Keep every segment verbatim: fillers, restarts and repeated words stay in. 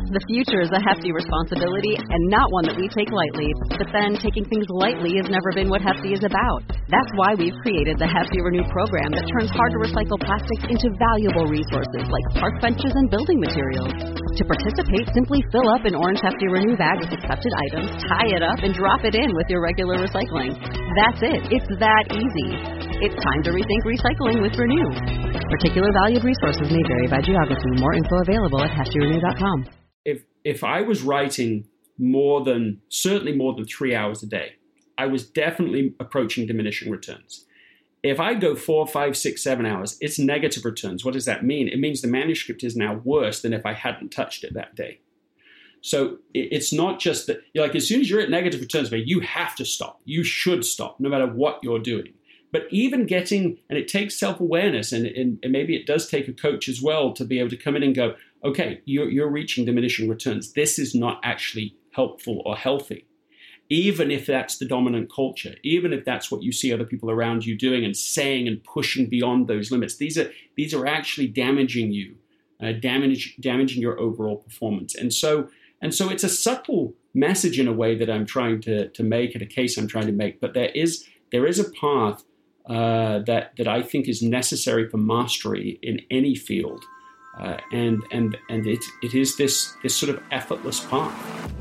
The future is a hefty responsibility and not one that we take lightly. But then taking things lightly has never been what Hefty is about. That's why we've created the Hefty Renew program that turns hard-to-recycle plastics into valuable resources like park benches and building materials. To participate, simply fill up an orange Hefty Renew bag with accepted items, tie it up, and drop it in with your regular recycling. That's it. It's that easy. It's time to rethink recycling with Renew. Particular valued resources may vary by geography. More info available at hefty renew dot com. If if I was writing more than, certainly more than three hours a day, I was definitely approaching diminishing returns. If I go four, five, six, seven hours, it's negative returns. What does that mean? It means the manuscript is now worse than if I hadn't touched it that day. So it's not just that, like, as soon as you're at negative returns, you have to stop. You should stop, no matter what you're doing. But even getting, and it takes self-awareness, and, and, and maybe it does take a coach as well to be able to come in and go, okay, you're, you're reaching diminishing returns. This is not actually helpful or healthy. Even if that's the dominant culture, even if that's what you see other people around you doing and saying and pushing beyond those limits, these are these are actually damaging you, uh, damage, damaging your overall performance. And so and so it's a subtle message in a way that I'm trying to to make, and a case I'm trying to make. But there is there is a path uh, that that I think is necessary for mastery in any field, uh, and and and it it is this this sort of effortless path.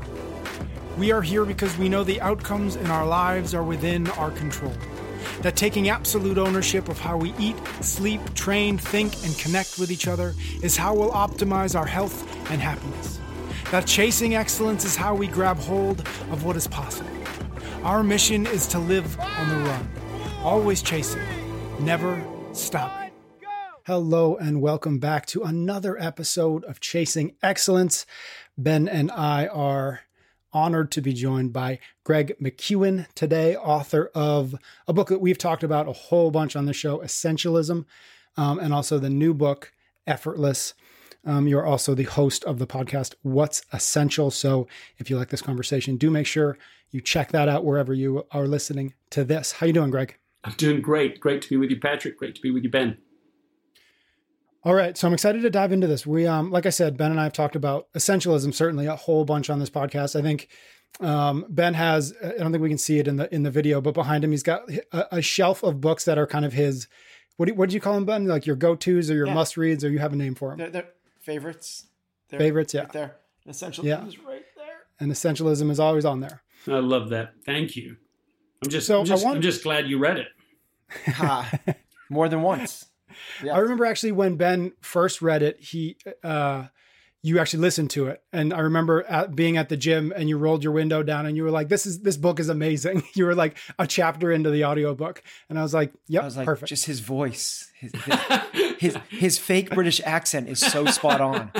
We are here because we know the outcomes in our lives are within our control. That taking absolute ownership of how we eat, sleep, train, think, and connect with each other is how we'll optimize our health and happiness. That chasing excellence is how we grab hold of what is possible. Our mission is to live on the run, always chasing, never stopping. Hello and welcome back to another episode of Chasing Excellence. Ben and I are honored to be joined by Greg McKeown today, author of a book that we've talked about a whole bunch on the show, Essentialism, um, and also the new book, Effortless. Um, you're also the host of the podcast, What's Essential? So if you like this conversation, do make sure you check that out wherever you are listening to this. How you doing, Greg? I'm doing great. Great to be with you, Patrick. Great to be with you, Ben. All right. So I'm excited to dive into this. We, um, like I said, Ben and I have talked about essentialism, certainly a whole bunch on this podcast. I think, um, Ben has, I don't think we can see it in the, in the video, but behind him, he's got a, a shelf of books that are kind of his, what do you, what did you call them, Ben? Like your go-tos or your yeah. must reads, or you have a name for them? They're, they're favorites. They're favorites. Yeah. Right there. Essentialism yeah. is right there. And essentialism is always on there. I love that. Thank you. I'm just, so I'm just, want... I'm just glad you read it. Ha, more than once. Yeah. I remember actually when Ben first read it, he, uh, you actually listened to it. And I remember at, being at the gym and you rolled your window down and you were like, this is, this book is amazing. You were like a chapter into the audiobook. And I was like, yep, I was like, perfect. Just his voice, his, his, his, his fake British accent is so spot on.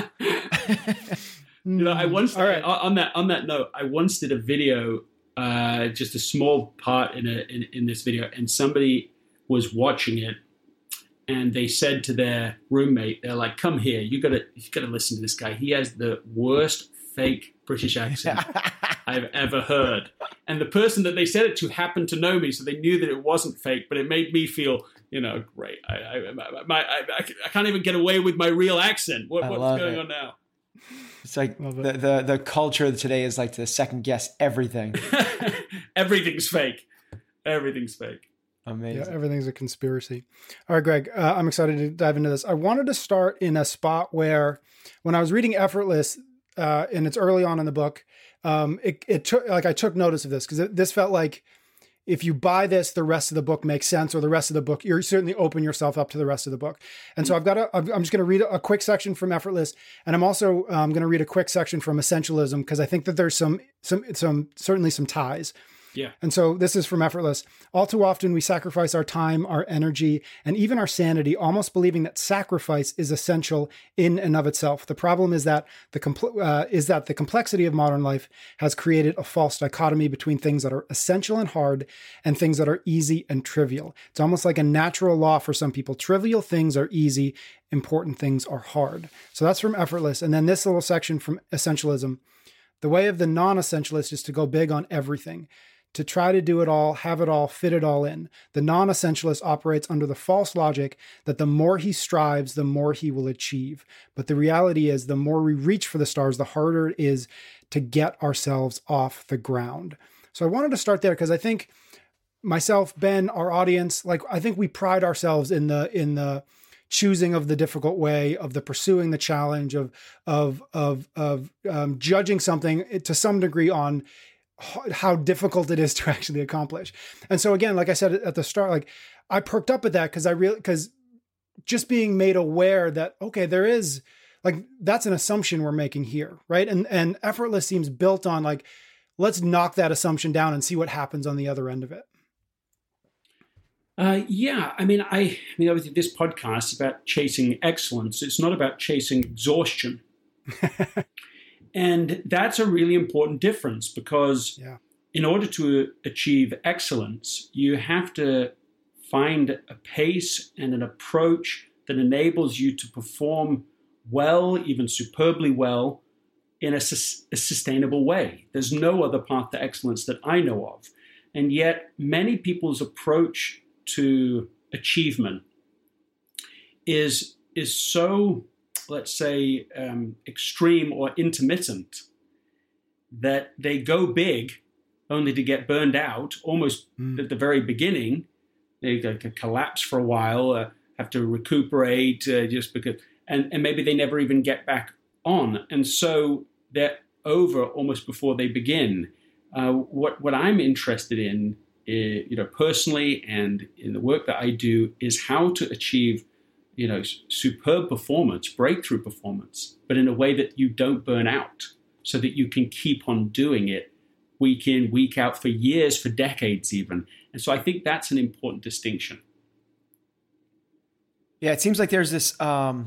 You know, I once, All right. on that, on that note, I once did a video, uh, just a small part in a, in, in this video, and somebody was watching it. And they said to their roommate, they're like, come here, you gotta, you gotta listen to this guy. He has the worst fake British accent I've ever heard. And the person that they said it to happened to know me, so they knew that it wasn't fake, but it made me feel, you know, great. I, I, my, I, I can't even get away with my real accent. What, what's going it. on now? It's like the, the, the culture today is like to second guess everything. Everything's fake. Everything's fake. Amazing. Yeah, everything's a conspiracy. All right, Greg, uh, I'm excited to dive into this. I wanted to start in a spot where when I was reading Effortless, uh, and it's early on in the book, um, it, it took, like I took notice of this because this felt like if you buy this, the rest of the book makes sense, or the rest of the book, you're certainly open yourself up to the rest of the book. And so I've got a, I'm just going to read a quick section from Effortless. And I'm also um, going to read a quick section from Essentialism, because I think that there's some, some, some, certainly some ties. Yeah. And so this is from Effortless. All too often we sacrifice our time, our energy, and even our sanity, almost believing that sacrifice is essential in and of itself. The problem is that the compl- uh, is that the complexity of modern life has created a false dichotomy between things that are essential and hard and things that are easy and trivial. It's almost like a natural law for some people. Trivial things are easy, important things are hard. So that's from Effortless. And then this little section from Essentialism. The way of the non-essentialist is to go big on everything. to try to do it all, have it all, fit it all in. The non-essentialist operates under the false logic that the more he strives, the more he will achieve. But the reality is the more we reach for the stars, the harder it is to get ourselves off the ground. So I wanted to start there because I think myself, Ben, our audience, like I think we pride ourselves in the in the choosing of the difficult way, of the pursuing the challenge, of of of of um, judging something to some degree on how difficult it is to actually accomplish. And so again, like I said at the start, like I perked up at that because I really because just being made aware that okay, there is like that's an assumption we're making here, right? And and Effortless seems built on like let's knock that assumption down and see what happens on the other end of it. Uh, yeah, I mean, I, I mean, obviously, this podcast is about chasing excellence. It's not about chasing exhaustion, and that's a really important difference because, yeah. in order to achieve excellence, you have to find a pace and an approach that enables you to perform well, even superbly well, in a, sus- a sustainable way. There's no other path to excellence that I know of, and yet many people's approach to achievement is is so, let's say, um, extreme or intermittent that they go big only to get burned out almost mm. at the very beginning. They could collapse for a while, uh, have to recuperate uh, just because, and, and maybe they never even get back on. And so they're over almost before they begin. Uh, what what I'm interested in you know, personally and in the work that I do is how to achieve, you know, superb performance, breakthrough performance, but in a way that you don't burn out so that you can keep on doing it week in, week out for years, for decades even. And so I think that's an important distinction. Yeah, it seems like there's this, um,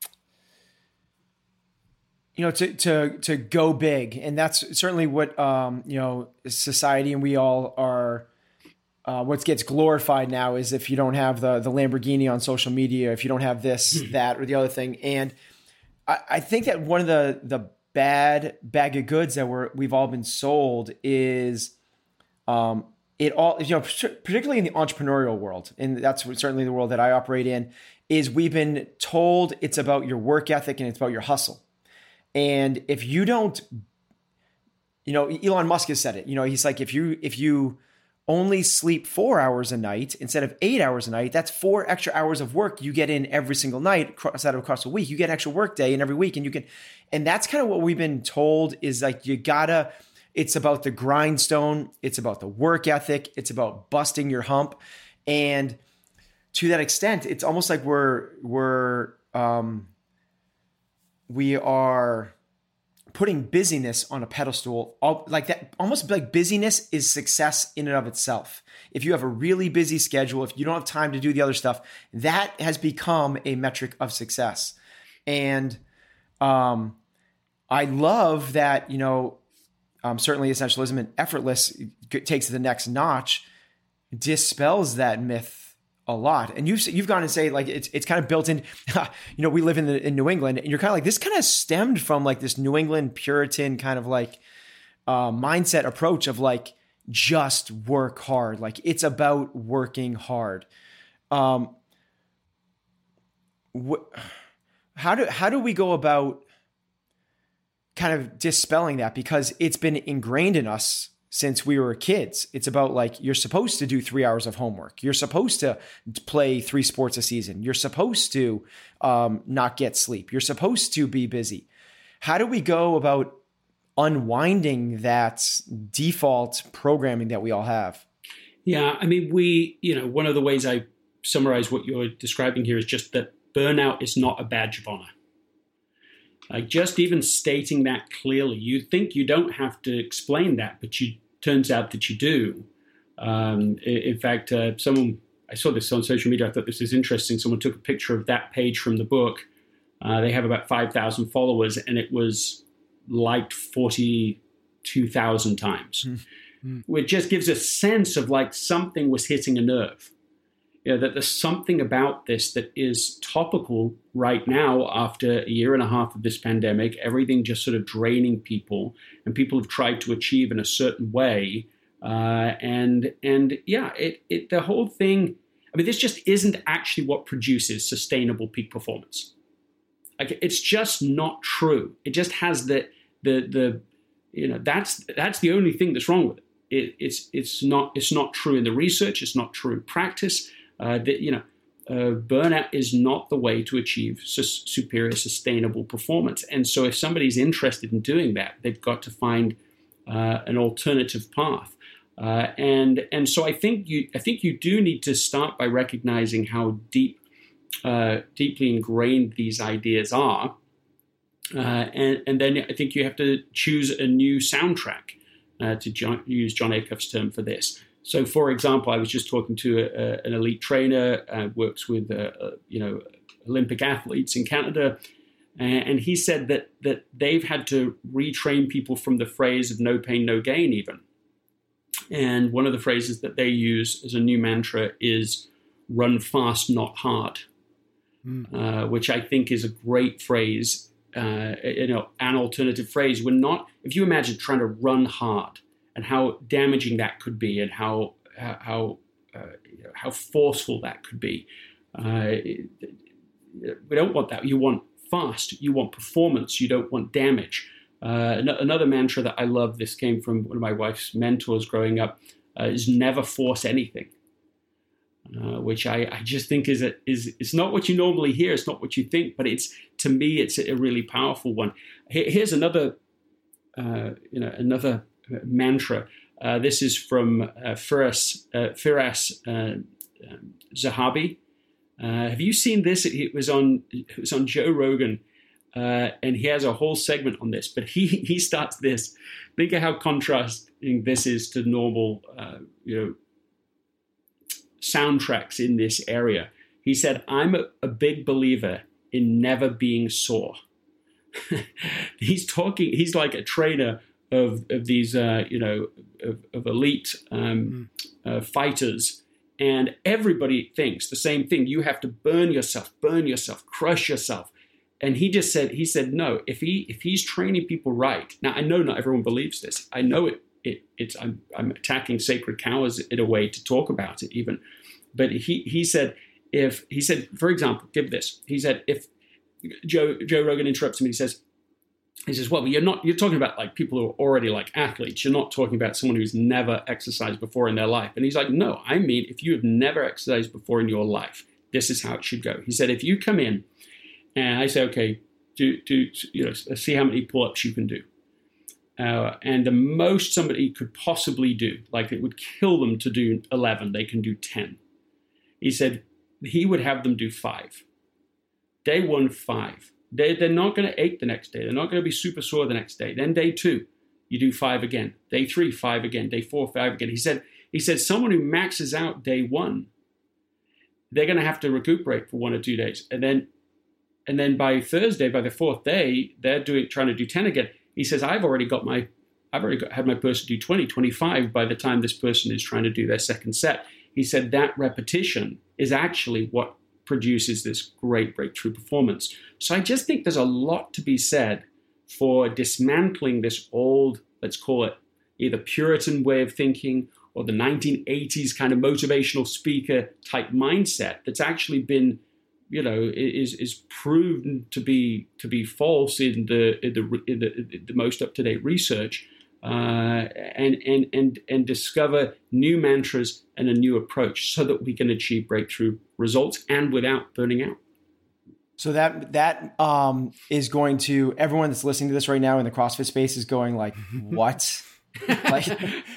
you know, to, to, to go big. And that's certainly what, um, you know, society and we all are. Uh, what gets glorified now is if you don't have the the Lamborghini on social media, if you don't have this, that, or the other thing. And I, I think that one of the the bad bag of goods that we're we've all been sold is um, it all, you know, particularly in the entrepreneurial world, and that's certainly the world that I operate in, is we've been told it's about your work ethic and it's about your hustle. And if you don't, you know, Elon Musk has said it, you know, he's like, if you if you only sleep four hours a night instead of eight hours a night, that's four extra hours of work you get in every single night across out across a week. You get an extra work day in every week, and you can, and that's kind of what we've been told is like, you gotta, it's about the grindstone. It's about the work ethic. It's about busting your hump. And to that extent, it's almost like we're, we're, um, we are putting busyness on a pedestal, like that, almost like busyness is success in and of itself. If you have a really busy schedule, if you don't have time to do the other stuff, that has become a metric of success. And um, I love that, you know, um, certainly Essentialism and Effortless takes it to the next notch, dispels that myth a lot. And you've, you've gone and say like, it's, it's kind of built in, you know, we live in the, in New England, and you're kind of like, this kind of stemmed from like this New England Puritan kind of like uh, mindset approach of like, just work hard. Like it's about working hard. Um, wh- how do, how do we go about kind of dispelling that? Because it's been ingrained in us since we were kids. It's about like, you're supposed to do three hours of homework. You're supposed to play three sports a season. You're supposed to um, not get sleep. You're supposed to be busy. How do we go about unwinding that default programming that we all have? Yeah, I mean, we, you know, one of the ways I summarize what you're describing here is just that burnout is not a badge of honor. Like just even stating that clearly, you think you don't have to explain that, but you turns out that you do. Um, in, in fact, uh, someone, I saw this on social media. I thought this was interesting. Someone took a picture of that page from the book. Uh, they have about five thousand followers, and it was liked forty-two thousand times, mm-hmm. which just gives a sense of like something was hitting a nerve. You know, that there's something about this that is topical right now after a year and a half of this pandemic, everything just sort of draining people, and people have tried to achieve in a certain way Uh, and and yeah, it it the whole thing. I mean, this just isn't actually what produces sustainable peak performance. Like, it's just not true. It just has the the the you know that's that's the only thing that's wrong with it. it it's it's not it's not true in the research. It's not true in practice. Uh, that you know, uh, burnout is not the way to achieve su- superior sustainable performance. And so, if somebody's interested in doing that, they've got to find uh, an alternative path. Uh, and and so I think you I think you do need to start by recognizing how deep uh, deeply ingrained these ideas are, uh, and and then I think you have to choose a new soundtrack, uh, to John, use Jon Acuff's term for this. So, for example, I was just talking to a, a, an elite trainer, uh, works with uh, uh, you know Olympic athletes in Canada, and, and he said that that they've had to retrain people from the phrase of "no pain, no gain" even. And one of the phrases that they use as a new mantra is "run fast, not hard," mm. uh, which I think is a great phrase, uh, you know, an alternative phrase. We're not, if you imagine trying to run hard and how damaging that could be and how how uh, how forceful that could be, uh, we don't want that. You want fast, you want performance, you don't want damage. Uh, another mantra that I love, this came from one of my wife's mentors growing up, uh, is never force anything, uh, which I, I just think is, a, is it's not what you normally hear. It's not what you think, but it's, to me, it's a really powerful one. Here, here's another, uh, you know, another mantra. Uh, this is from uh, Firas, uh, Firas uh, um, Zahabi. Uh, have you seen this? It, it was on, it was on Joe Rogan. Uh, and he has a whole segment on this, but he he starts this. Think of how contrasting this is to normal, uh, you know, soundtracks in this area. He said, "I'm a, a big believer in never being sore." He's talking. He's like a trainer of of these, uh, you know, of, of elite um, uh, fighters, and everybody thinks the same thing. You have to burn yourself, burn yourself, crush yourself. And he just said, he said, no, if he if he's training people right. Now, I know not everyone believes this. I know it. It it's I'm I'm attacking sacred cows in a way to talk about it even. But he he said, if he said, for example, give this. He said, if Joe Joe Rogan interrupts him, he says, he says, well, you're not you're talking about like people who are already like athletes. You're not talking about someone who's never exercised before in their life. And he's like, no, I mean, if you have never exercised before in your life, this is how it should go. He said, if you come in and I say, okay, do, do you know, see how many pull-ups you can do. Uh, and the most somebody could possibly do, like it would kill them to do eleven, they can do ten. He said he would have them do five. Day one, five. They, they're not going to ache the next day. They're not going to be super sore the next day. Then day two, you do five again. Day three, five again. Day four, five again. He said, he said someone who maxes out day one, they're going to have to recuperate for one or two days. And then And then by Thursday, by the fourth day, they're doing trying to do ten again. He says, I've already got my, I've already got, had my person do twenty, twenty-five by the time this person is trying to do their second set. He said that repetition is actually what produces this great breakthrough performance. So I just think there's a lot to be said for dismantling this old, let's call it either Puritan way of thinking or the nineteen eighties kind of motivational speaker type mindset that's actually been, you know, is is proven to be to be false in the in the in the, in the most up to date research, uh, and and and and discover new mantras and a new approach so that we can achieve breakthrough results and without burning out. So that that um, is going to everyone that's listening to this right now in the CrossFit space is going like, what? like,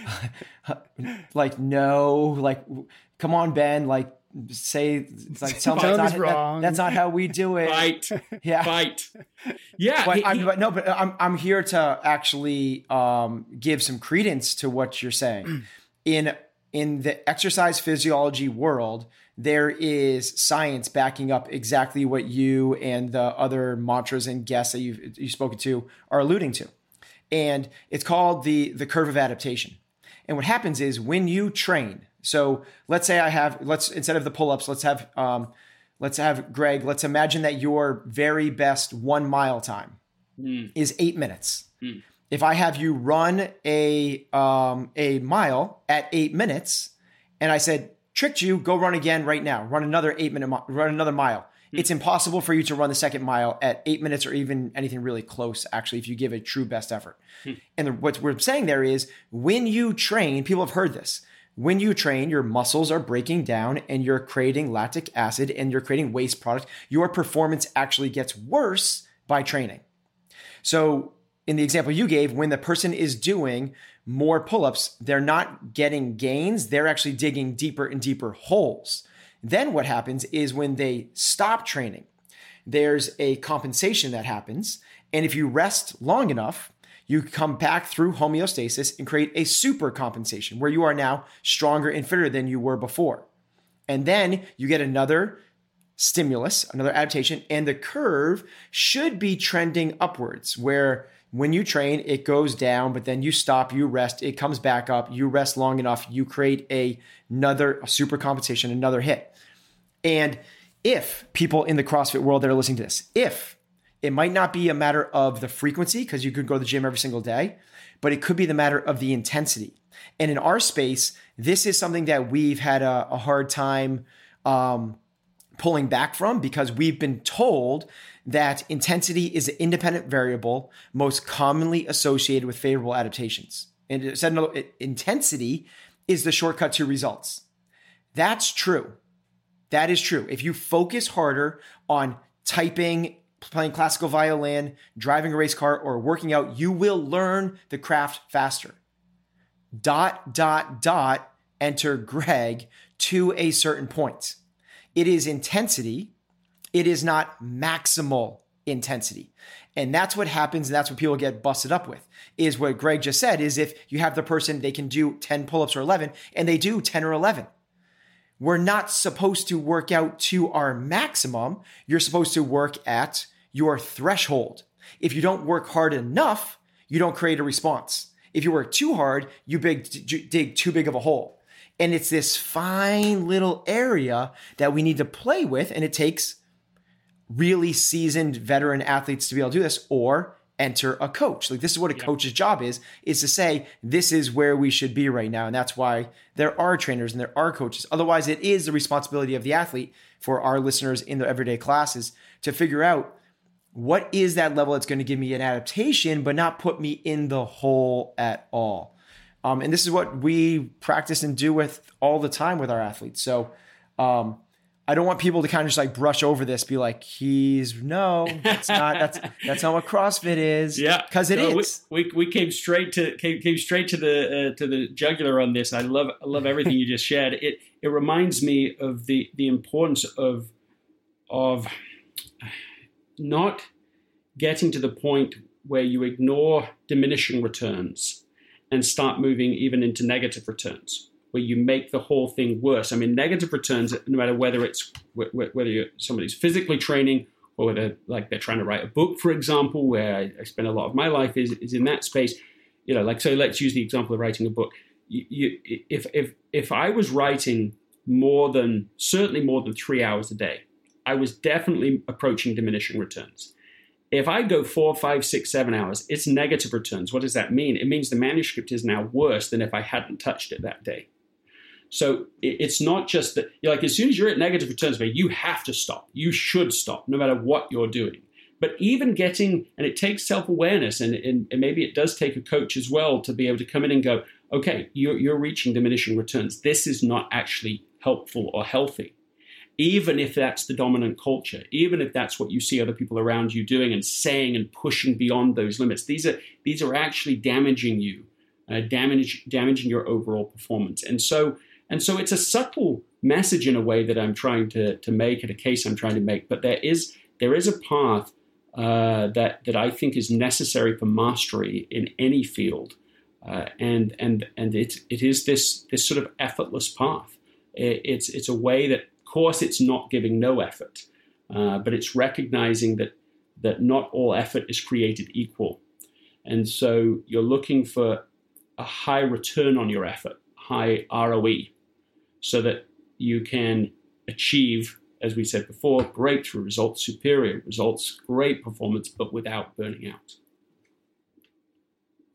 like no, like, come on, Ben, like. Say like tell me that's, not, that, that's not how we do it. Fight, yeah, fight, yeah. But, he, I'm, he, but no, but I'm I'm here to actually um, give some credence to what you're saying. in in the exercise physiology world, there is science backing up exactly what you and the other mantras and guests that you've you've spoken to are alluding to, and it's called the the curve of adaptation. And what happens is when you train. So let's say I have, let's, instead of the pull-ups, let's have, um, let's have Greg, let's imagine that your very best one mile time mm. is eight minutes. Mm. If I have you run a um, a mile at eight minutes, and I said, tricked you, go run again right now, run another eight minute, run another mile. Mm-hmm. It's impossible for you to run the second mile at eight minutes or even anything really close, actually, if you give a true best effort. Mm-hmm. And the, what we're saying there is when you train, people have heard this. When you train, your muscles are breaking down and you're creating lactic acid and you're creating waste product. Your performance actually gets worse by training. So in the example you gave, when the person is doing more pull-ups, they're not getting gains. They're actually digging deeper and deeper holes. Then what happens is when they stop training, there's a compensation that happens. And if you rest long enough, you come back through homeostasis and create a super compensation where you are now stronger and fitter than you were before. And then you get another stimulus, another adaptation, and the curve should be trending upwards where when you train, it goes down, but then you stop, you rest, it comes back up, you rest long enough, you create a, another a super compensation, another hit. And if people in the CrossFit world that are listening to this, if it might not be a matter of the frequency, because you could go to the gym every single day, but it could be the matter of the intensity. And in our space, this is something that we've had a, a hard time um, pulling back from because we've been told that intensity is an independent variable most commonly associated with favorable adaptations. And it said no, it, intensity is the shortcut to results. That's true. That is true. If you focus harder on typing, playing classical violin, driving a race car, or working out, you will learn the craft faster. Dot, dot, dot, enter Greg to a certain point. It is intensity. It is not maximal intensity. And that's what happens. And that's what people get busted up with is what Greg just said is if you have the person, they can do ten pull-ups or eleven and they do ten or eleven. We're not supposed to work out to our maximum. You're supposed to work at your threshold. If you don't work hard enough, you don't create a response. If you work too hard, you big, dig too big of a hole. And it's this fine little area that we need to play with. And it takes really seasoned veteran athletes to be able to do this or enter a coach. Like this is what a yeah. coach's job is, is to say, this is where we should be right now. And that's why there are trainers and there are coaches. Otherwise, it is the responsibility of the athlete for our listeners in their everyday classes to figure out what is that level that's going to give me an adaptation, but not put me in the hole at all. Um, and this is what we practice and do with all the time with our athletes. So um, I don't want people to kind of just like brush over this, be like, he's no, that's not, that's, that's not what CrossFit is. Yeah. Cause it no, is. We, we, we came straight to, came, came straight to the, uh, to the jugular on this. I love, I love everything you just shared. It, it reminds me of the, the importance of, of not getting to the point where you ignore diminishing returns and start moving even into negative returns, where you make the whole thing worse. I mean, negative returns, no matter whether it's whether you're somebody's physically training or whether like they're trying to write a book, for example, where I, I spend a lot of my life is, is in that space. You know, like so. Let's use the example of writing a book. You, you, if if if I was writing more than certainly more than three hours a day, I was definitely approaching diminishing returns. If I go four, five, six, seven hours, it's negative returns. What does that mean? It means the manuscript is now worse than if I hadn't touched it that day. So it's not just that, you're like, as soon as you're at negative returns, you have to stop. You should stop, no matter what you're doing. But even getting, and it takes self-awareness, and, and, and maybe it does take a coach as well to be able to come in and go, okay, you're, you're reaching diminishing returns. This is not actually helpful or healthy. Even if that's the dominant culture, even if that's what you see other people around you doing and saying and pushing beyond those limits, these are these are actually damaging you, uh, damage, damaging your overall performance. And so and so it's a subtle message in a way that I'm trying to to make, and a case I'm trying to make. But there is there is a path uh, that that I think is necessary for mastery in any field, uh, and and and it it is this this sort of effortless path. It, it's it's a way that. Of course, it's not giving no effort, uh, but it's recognizing that that not all effort is created equal. And so you're looking for a high return on your effort, high R O E, so that you can achieve, as we said before, breakthrough results, superior results, great performance, but without burning out.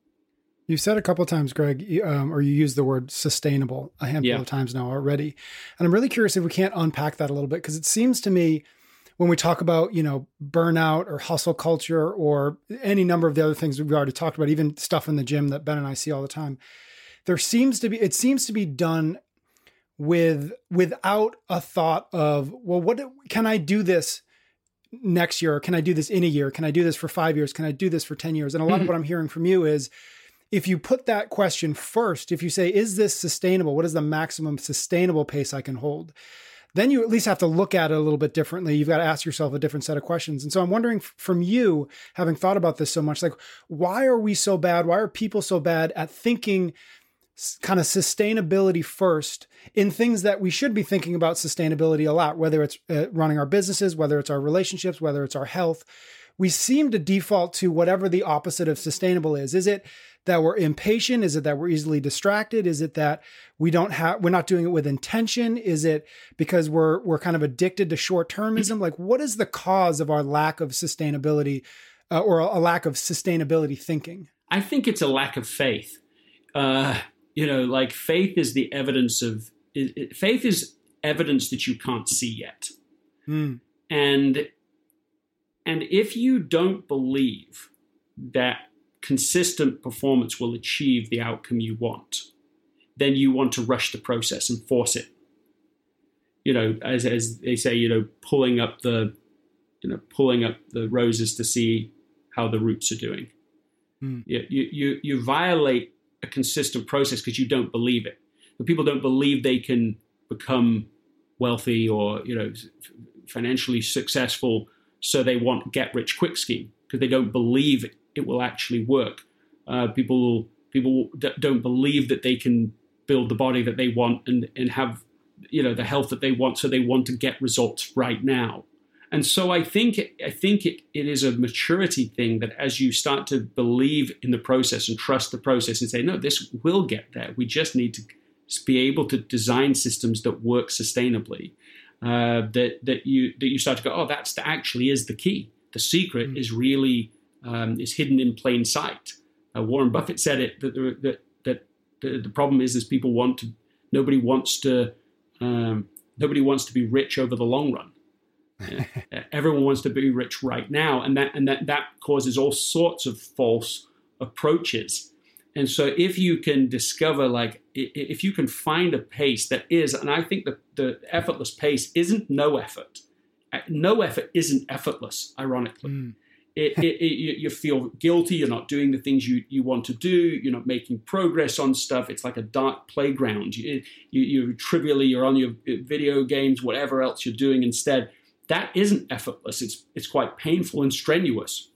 You said a couple of times, Greg, um, or you used the word sustainable a handful yeah. of times now already. And I'm really curious if we can't unpack that a little bit, because it seems to me when we talk about, you know, burnout or hustle culture or any number of the other things we've already talked about, even stuff in the gym that Ben and I see all the time, there seems to be, it seems to be done with, without a thought of, well, what can I do this next year? Or can I do this in a year? Can I do this for five years? Can I do this for ten years? And a lot of what I'm hearing from you is, if you put that question first, if you say, is this sustainable? What is the maximum sustainable pace I can hold? Then you at least have to look at it a little bit differently. You've got to ask yourself a different set of questions. And so I'm wondering from you, having thought about this so much, like, why are we so bad? Why are people so bad at thinking kind of sustainability first in things that we should be thinking about sustainability a lot, whether it's uh, running our businesses, whether it's our relationships, whether it's our health? We seem to default to whatever the opposite of sustainable is. Is it that we're impatient? Is it that we're easily distracted? Is it that we don't have, we're not doing it with intention? Is it because we're, we're kind of addicted to short-termism? Like, what is the cause of our lack of sustainability uh, or a lack of sustainability thinking? I think it's a lack of faith. Uh, you know, like faith is the evidence of, it, it, faith is evidence that you can't see yet. Mm. And, and if you don't believe that consistent performance will achieve the outcome you want, then you want to rush the process and force it. You know, as as they say, you know, pulling up the, you know, pulling up the roses to see how the roots are doing. Mm. You, you you violate a consistent process because you don't believe it. But people don't believe they can become wealthy or, you know, financially successful, so they want get rich quick scheme because they don't believe it. It will actually work. Uh, people people d- don't believe that they can build the body that they want and, and have, you know, the health that they want, so they want to get results right now. And so I think I think it, it is a maturity thing that as you start to believe in the process and trust the process and say, no, this will get there. We just need to be able to design systems that work sustainably. Uh, that that you that you start to go, oh, that's the, actually is the key. The secret mm-hmm. is really Um, is hidden in plain sight. Uh, Warren Buffett said it that the, that that the, the problem is is people want to nobody wants to um, nobody wants to be rich over the long run. Uh, everyone wants to be rich right now, and that and that that causes all sorts of false approaches. And so, if you can discover, like, if you can find a pace that is, and I think that the effortless pace isn't no effort. No effort isn't effortless, ironically. Mm. It, it, it, you feel guilty. You're not doing the things you, you want to do. You're not making progress on stuff. It's like a dark playground. You, you, you trivially, you're on your video games, whatever else you're doing instead. That isn't effortless. It's it's quite painful and strenuous.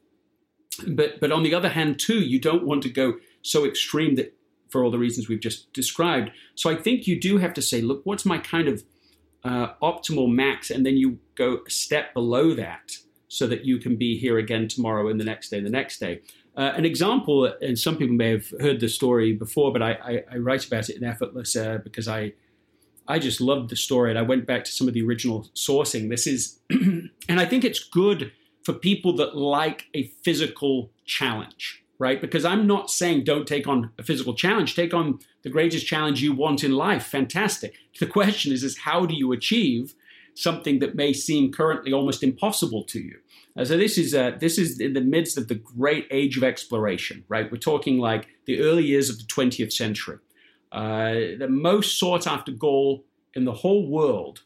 But but on the other hand, too, you don't want to go so extreme that for all the reasons we've just described. So I think you do have to say, look, what's my kind of uh, optimal max? And then you go a step below that, so that you can be here again tomorrow and the next day and the next day. Uh, an example, and some people may have heard the story before, but I, I, I write about it in Effortless uh, because I I just loved the story. And I went back to some of the original sourcing. This is, and I think it's good for people that like a physical challenge, right? Because I'm not saying don't take on a physical challenge. Take on the greatest challenge you want in life. Fantastic. The question is, is how do you achieve something that may seem currently almost impossible to you? Uh, so this is uh, this is in the midst of the great age of exploration, right? We're talking like the early years of the twentieth century. Uh, the most sought after goal in the whole world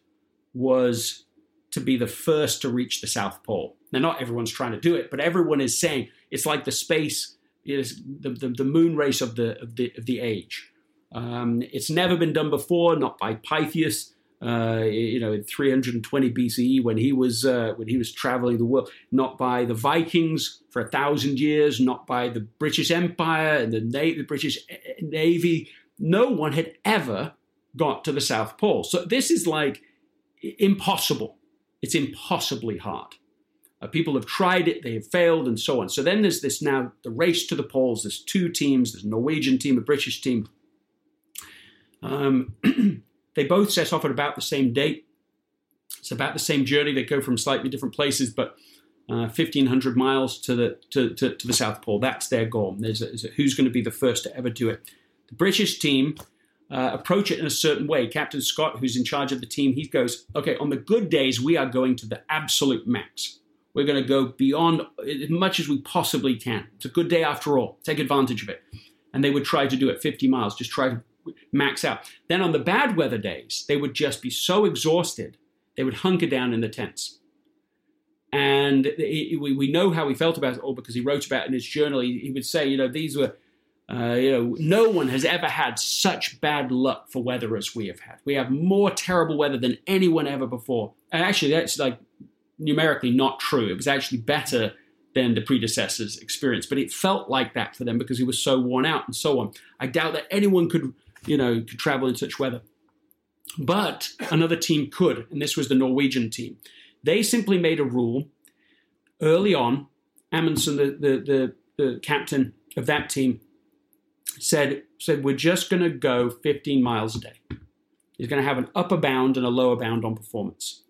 was to be the first to reach the South Pole. Now, not everyone's trying to do it, but everyone is saying it's like the space is the, the, the moon race of the of the of the age. Um, it's never been done before, not by Pythias. Uh, you know, in three hundred twenty B C E, when he was uh, when he was traveling the world, not by the Vikings for a thousand years, not by the British Empire and the, Na- the British Navy. No one had ever got to the South Pole. So this is like impossible. It's impossibly hard. Uh, people have tried it, they have failed, and so on. So then there's this now the race to the poles. There's two teams. There's a Norwegian team, a British team. Um. They both set off at about the same date. It's about the same journey. They go from slightly different places, but uh, fifteen hundred miles to the to, to, to the South Pole. That's their goal. There's, a, there's a, who's going to be the first to ever do it. The British team uh, approach it in a certain way. Captain Scott, who's in charge of the team, he goes, okay, on the good days, we are going to the absolute max. We're going to go beyond as much as we possibly can. It's a good day after all. Take advantage of it. And they would try to do it fifty miles, just try to max out. Then on the bad weather days, they would just be so exhausted, they would hunker down in the tents. And he, we, we know how he felt about it all because he wrote about it in his journal. He, he would say, you know, these were, uh, you know, no one has ever had such bad luck for weather as we have had. We have more terrible weather than anyone ever before. And actually, that's like numerically not true. It was actually better than the predecessors' experience. But it felt like that for them because he was so worn out and so on. I doubt that anyone could, you know, could travel in such weather. But another team could, and this was the Norwegian team. They simply made a rule early on. Amundsen, the, the, the, the captain of that team, said, said we're just going to go fifteen miles a day. He's going to have an upper bound and a lower bound on performance.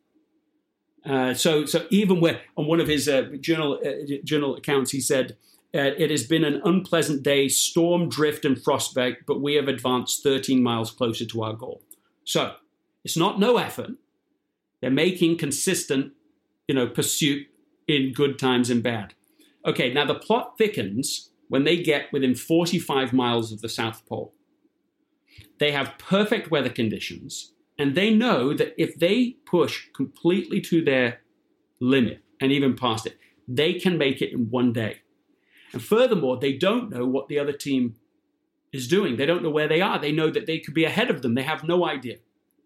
Uh, so, so even where on one of his uh, journal uh, journal accounts, he said, uh, "It has been an unpleasant day, storm, drift, and frostbite, but we have advanced thirteen miles closer to our goal." So, it's not no effort. They're making consistent, you know, pursuit in good times and bad. Okay, now the plot thickens when they get within forty-five miles of the South Pole. They have perfect weather conditions, and they know that if they push completely to their limit and even past it, they can make it in one day. And furthermore, they don't know what the other team is doing. They don't know where they are. They know that they could be ahead of them. They have no idea.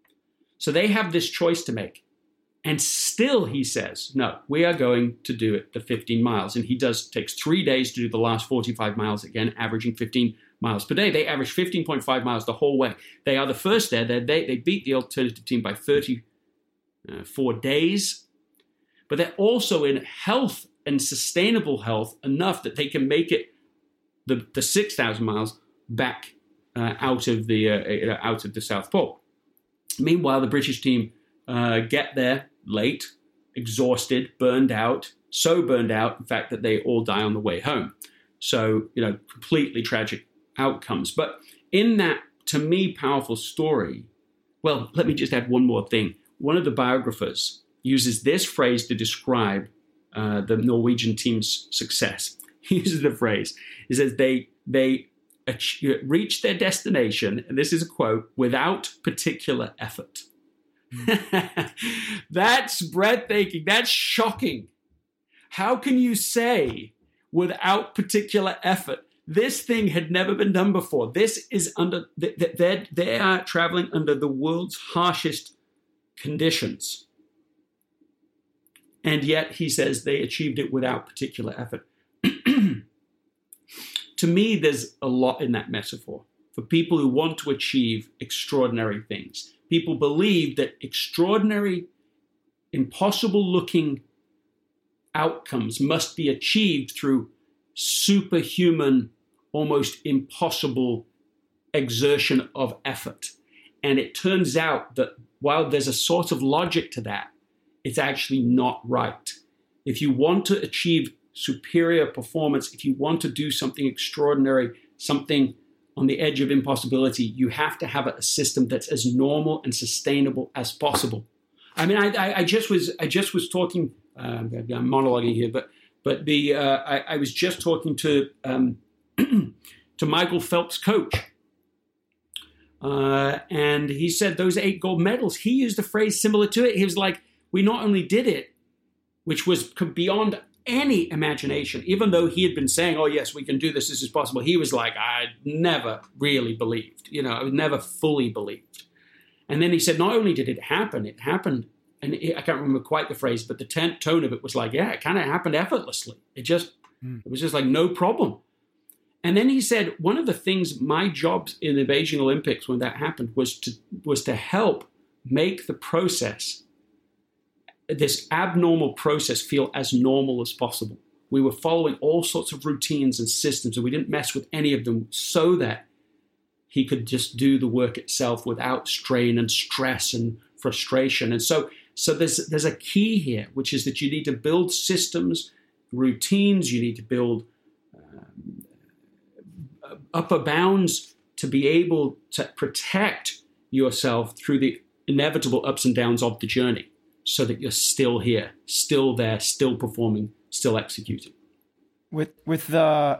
So they have this choice to make. And still he says, no, we are going to do it the fifteen miles. And he does, takes three days to do the last forty-five miles again, averaging fifteen miles per day. They average fifteen point five miles the whole way. They are the first there. They, they beat the alternative team by thirty-four days. But they're also in health and sustainable health enough that they can make it the, the six thousand miles back uh, out of the uh, out of the South Pole. Meanwhile, the British team uh, get there late, exhausted, burned out, so burned out, in fact, that they all die on the way home. So, you know, completely tragic outcomes. But in that, to me, powerful story, well, let me just add one more thing. One of the biographers uses this phrase to describe uh, the Norwegian team's success. He uses the phrase, he says they, they reached their destination, and this is a quote, without particular effort. That's breathtaking. That's shocking. How can you say without particular effort? This thing had never been done before. This is under, they're, they are traveling under the world's harshest conditions. And yet he says they achieved it without particular effort. To me, there's a lot in that metaphor for people who want to achieve extraordinary things. People believe that extraordinary, impossible-looking outcomes must be achieved through superhuman, almost impossible exertion of effort. And it turns out that while there's a sort of logic to that, it's actually not right. If you want to achieve superior performance, if you want to do something extraordinary, something on the edge of impossibility, you have to have a system that's as normal and sustainable as possible. I mean, I, I, I just was I just was talking. Uh, I'm monologuing here, but but the uh, I, I was just talking to um, to Michael Phelps' coach, uh, and he said those eight gold medals. He used a phrase similar to it. He was like, "We not only did it, which was beyond any imagination, even though he had been saying, oh, yes, we can do this, this is possible." He was like, I never really believed, you know, I never fully believed. And then he said, not only did it happen, it happened, and it, I can't remember quite the phrase, but the t- tone of it was like, yeah, it kind of happened effortlessly. It just, mm. it was just like no problem. And then he said, one of the things, my job in the Beijing Olympics when that happened was to was to help make the process, this abnormal process, feel as normal as possible. We were following all sorts of routines and systems, and we didn't mess with any of them so that he could just do the work itself without strain and stress and frustration. And so, So there's there's a key here, which is that you need to build systems, routines. You need to build um, upper bounds to be able to protect yourself through the inevitable ups and downs of the journey, so that you're still here, still there, still performing, still executing. With with the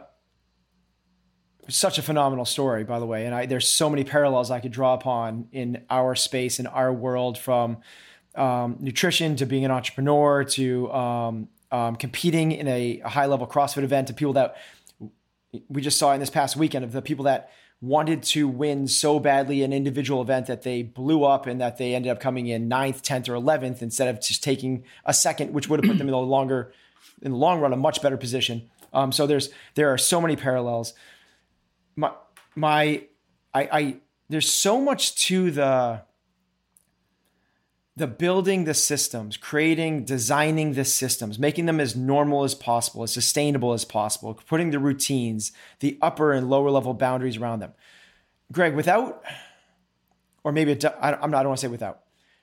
such a phenomenal story, by the way, and I, there's so many parallels I could draw upon in our space, in our world, from um, nutrition to being an entrepreneur to um, um, competing in a, a high-level CrossFit event to people that we just saw in this past weekend, of the people that wanted to win so badly an individual event that they blew up and that they ended up coming in ninth, tenth, or eleventh instead of just taking a second, which would have put them in the longer, in the long run, a much better position. Um, so there's there are so many parallels. My my I, I there's so much to the the building the systems, creating, designing the systems, making them as normal as possible, as sustainable as possible, putting the routines, the upper and lower level boundaries around them. Greg, without, or maybe it, I don't, I don't want to say without,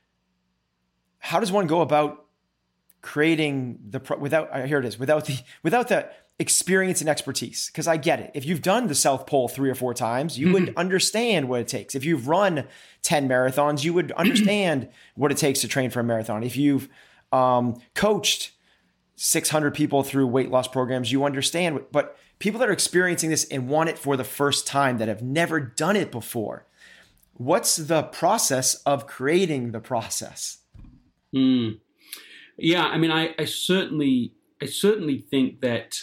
how does one go about creating the, without, here it is, without the, without the experience and expertise? Because I get it. If you've done the South Pole three or four times, you would understand what it takes. If you've run ten marathons, you would understand what it takes to train for a marathon. If you've um, coached six hundred people through weight loss programs, you understand. But people that are experiencing this and want it for the first time, that have never done it before, what's the process of creating the process? Mm. Yeah, I mean, I, I certainly, I certainly think that,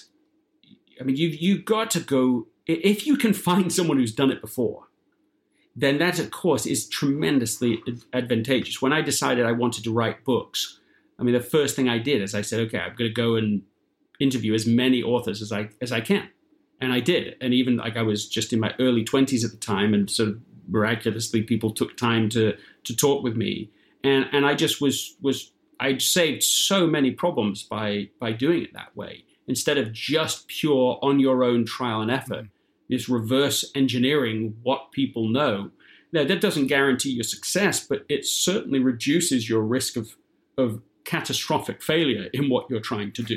I mean, you've, you've got to go, if you can find someone who's done it before, then that, of course, is tremendously advantageous. When I decided I wanted to write books, I mean, the first thing I did is I said, okay, I'm going to go and interview as many authors as I as I can. And I did. And even like I was just in my early twenties at the time, and sort of miraculously people took time to to talk with me. And and I just was, was I saved so many problems by by doing it that way. Instead of just pure on your own trial and effort, is reverse engineering what people know. Now, that doesn't guarantee your success, but it certainly reduces your risk of, of catastrophic failure in what you're trying to do.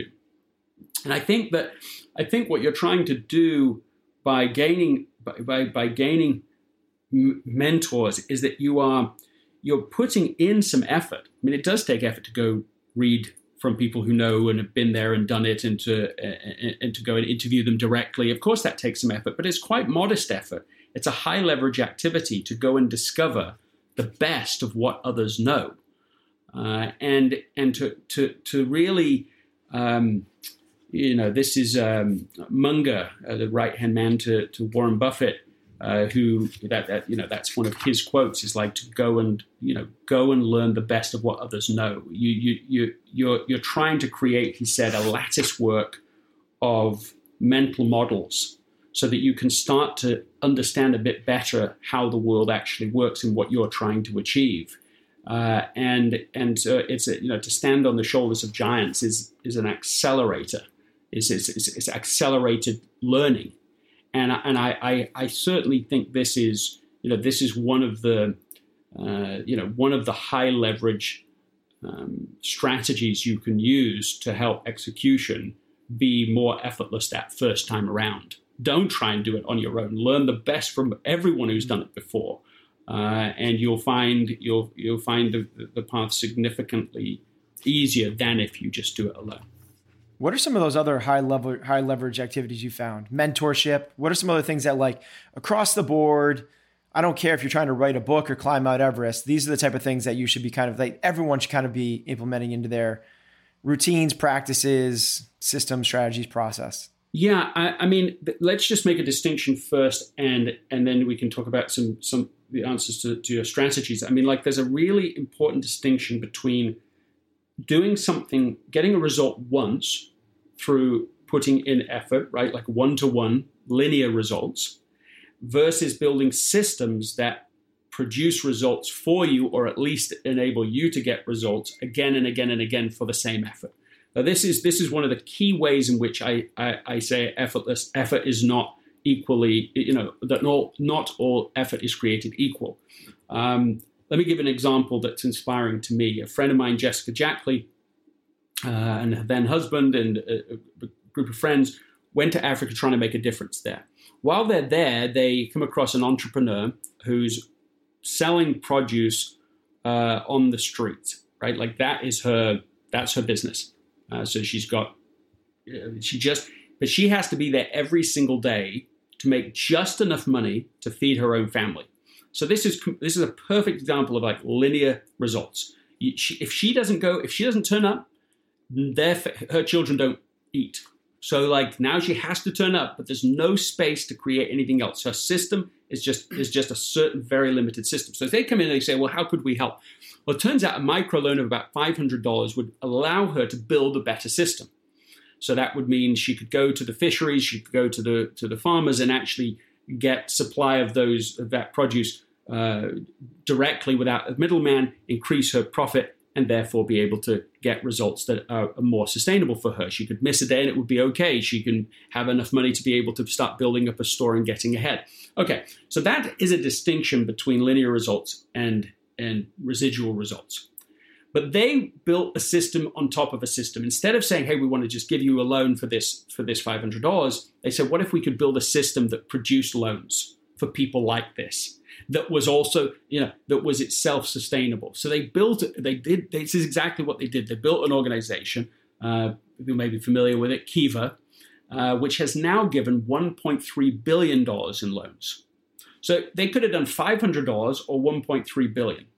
And I think that I think what you're trying to do by gaining by by, by gaining m- mentors is that you are you're putting in some effort. I mean, it does take effort to go read from people who know and have been there and done it, and to uh, and to go and interview them directly. Of course, that takes some effort, but it's quite modest effort. It's a high leverage activity to go and discover the best of what others know, uh, and and to to to really, um, you know, this is um, Munger, uh, the right hand man to to Warren Buffett, uh, who that, that you know that's one of his quotes, is like to go and you know go and learn the best of what others know. You you you you're you're trying to create, he said, a lattice work of mental models, so that you can start to understand a bit better how the world actually works and what you're trying to achieve. Uh, and and uh, it's a, you know to stand on the shoulders of giants is is an accelerator. It's it's, it's, it's accelerated learning. And and I, I, I certainly think this is you know this is one of the uh, you know one of the high leverage um, strategies you can use to help execution be more effortless that first time around. Don't try and do it on your own. Learn the best from everyone who's done it before, uh, and you'll find you'll you'll find the, the path significantly easier than if you just do it alone. What are some of those other high level, high leverage activities you found? Mentorship. What are some other things that, like, across the board, I don't care if you're trying to write a book or climb Mount Everest, these are the type of things that you should be kind of like, everyone should kind of be implementing into their routines, practices, systems, strategies, process. Yeah, I, I mean, let's just make a distinction first, and and then we can talk about some some the answers to, to your strategies. I mean, like, there's a really important distinction between doing something, getting a result once through putting in effort, right, like one-to-one linear results, versus building systems that produce results for you, or at least enable you to get results again and again and again for the same effort. Now, this is this is one of the key ways in which I, I, I say effortless effort is not equally, you know, that not, not all effort is created equal. Um, let me give an example that's inspiring to me. A friend of mine, Jessica Jackley, uh, and her then husband and a, a group of friends went to Africa trying to make a difference there. While they're there, they come across an entrepreneur who's selling produce uh, on the street, right? Like that is her, that's her business. Uh, so she's got, uh, she just, but she has to be there every single day to make just enough money to feed her own family. So this is this is a perfect example of like linear results. She, if she doesn't go, if she doesn't turn up, their, her children don't eat. So like now she has to turn up, but there's no space to create anything else. Her system is just is just a certain very limited system. So if they come in and they say, well, how could we help? Well, it turns out a microloan of about five hundred dollars would allow her to build a better system. So that would mean she could go to the fisheries, she could go to the to the farmers and actually get supply of those of that produce uh, directly without a middleman, increase her profit, and therefore be able to get results that are more sustainable for her. She could miss a day and it would be okay. She can have enough money to be able to start building up a store and getting ahead. Okay, so that is a distinction between linear results and, and residual results. But they built a system on top of a system. Instead of saying, hey, we want to just give you a loan for this for this five hundred dollars, they said, what if we could build a system that produced loans for people like this, that was also, you know, that was itself sustainable? So they built, they did, this is exactly what they did. They built an organization, uh, you may be familiar with it, Kiva, uh, which has now given one point three billion dollars in loans. So they could have done five hundred dollars or one point three billion dollars.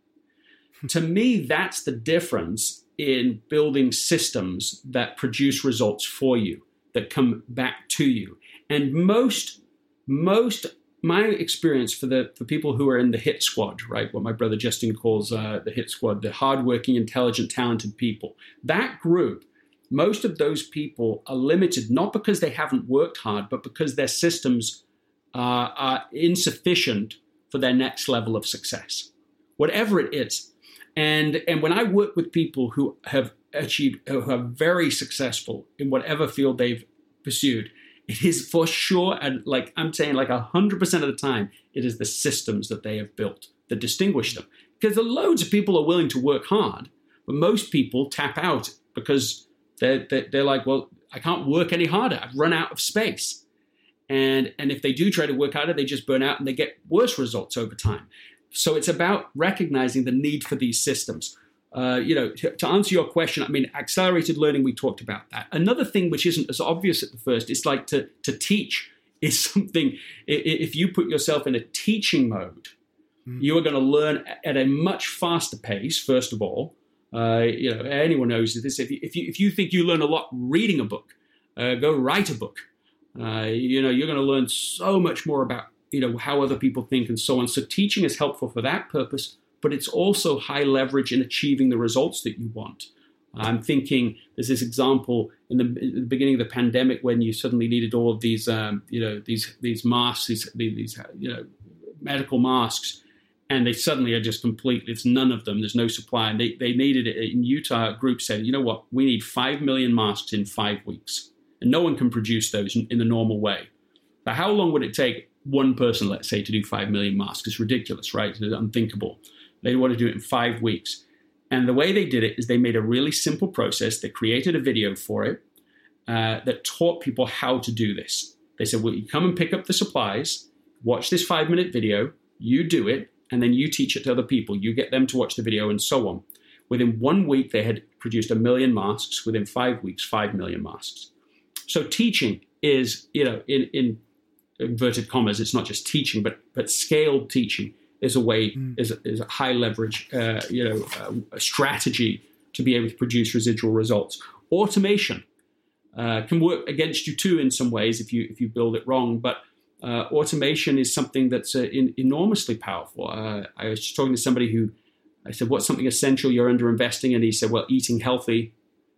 To me, that's the difference in building systems that produce results for you, that come back to you. And most, most, my experience for the for people who are in the hit squad, right, what my brother Justin calls uh, the hit squad, the hardworking, intelligent, talented people, that group, most of those people are limited, not because they haven't worked hard, but because their systems uh, are insufficient for their next level of success, whatever it is. And and when I work with people who have achieved, who are very successful in whatever field they've pursued, it is for sure, and like I'm saying, like one hundred percent of the time, it is the systems that they have built that distinguish them. Because the loads of people are willing to work hard, but most people tap out because they're, they're, they're like, well, I can't work any harder. I've run out of space. And, and if they do try to work harder, they just burn out and they get worse results over time. So it's about recognizing the need for these systems. Uh, you know, to, to answer your question, I mean, accelerated learning, we talked about that. Another thing which isn't as obvious at the first, it's like to, to teach is something, if you put yourself in a teaching mode, mm. you are going to learn at a much faster pace, first of all. Uh, you know, anyone knows this. If you, if you, if you think you learn a lot reading a book, uh, go write a book. Uh, you know, you're going to learn so much more about, you know, how other people think and so on. So teaching is helpful for that purpose, but it's also high leverage in achieving the results that you want. I'm thinking there's this example in the, in the beginning of the pandemic when you suddenly needed all of these, um, you know, these these masks, these, these you know, medical masks, and they suddenly are just completely, it's none of them. There's no supply. And they, they needed it. In Utah, a group said, you know what, we need five million masks in five weeks. And no one can produce those in, in the normal way. But how long would it take one person, let's say, to do five million masks? It's ridiculous, right? It's unthinkable. They want to do it in five weeks. And the way they did it is they made a really simple process. They created a video for it uh, that taught people how to do this. They said, well, you come and pick up the supplies, watch this five-minute video, you do it, and then you teach it to other people. You get them to watch the video and so on. Within one week, they had produced a million masks. Within five weeks, five million masks. So teaching is, you know, in, in inverted commas, it's not just teaching, but but scaled teaching is a way, mm. is, a, is a high leverage, uh, you know, uh, a strategy to be able to produce residual results. Automation uh, can work against you too in some ways if you if you build it wrong, but uh, automation is something that's uh, in, enormously powerful. Uh, I was just talking to somebody who, I said, what's something essential you're under investing in? He said, well, eating healthy.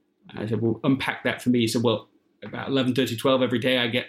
I said, well, unpack that for me. He said, well, about eleven thirty, twelve every day I get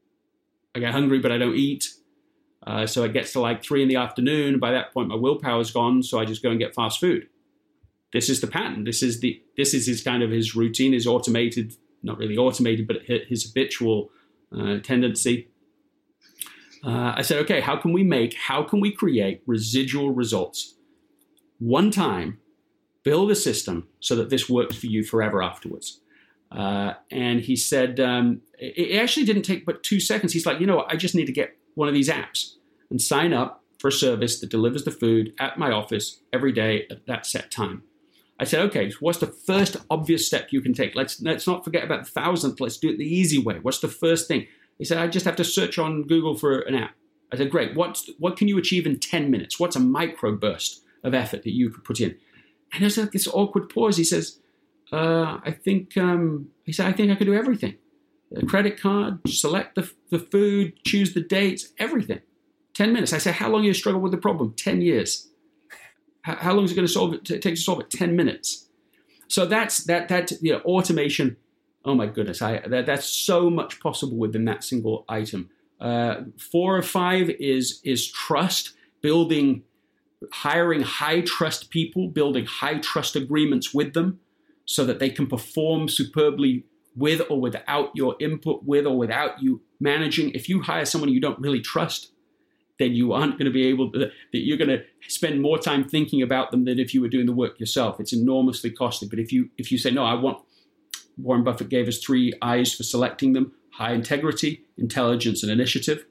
I get hungry, but I don't eat. Uh, so it gets to like three in the afternoon. By that point, my willpower's gone, so I just go and get fast food. This is the pattern. This is the this is his kind of his routine, his automated, not really automated, but his habitual uh, tendency. Uh, I said, okay, how can we make, how can we create residual results? one time, build a system so that this works for you forever afterwards. Uh, and he said, um, it actually didn't take but two seconds. He's like, you know what? I just need to get one of these apps and sign up for a service that delivers the food at my office every day at that set time. I said, okay, so what's the first obvious step you can take? Let's let's not forget about the thousandth. Let's do it the easy way. What's the first thing? He said, I just have to search on Google for an app. I said, great. What's, what can you achieve in ten minutes? What's a microburst of effort that you could put in? And there's like this awkward pause. He says, uh, I think, um, he said, I think I could do everything. A credit card, select the, the food, choose the dates, everything. ten minutes. I said, how long you struggle with the problem? ten years. How, how long is it going to solve it? To, take to solve it? ten minutes. So that's that, that, you know, automation. Oh my goodness. I, that, that's so much possible within that single item. Uh, four or five is, is trust, building, hiring high trust people, building high trust agreements with them so that they can perform superbly with or without your input, with or without you managing. If you hire someone you don't really trust, then you aren't going to be able to, that you're going to spend more time thinking about them than if you were doing the work yourself. It's enormously costly. But if you, if you say, no, I want, Warren Buffett gave us three I's for selecting them: high integrity, intelligence, and initiative.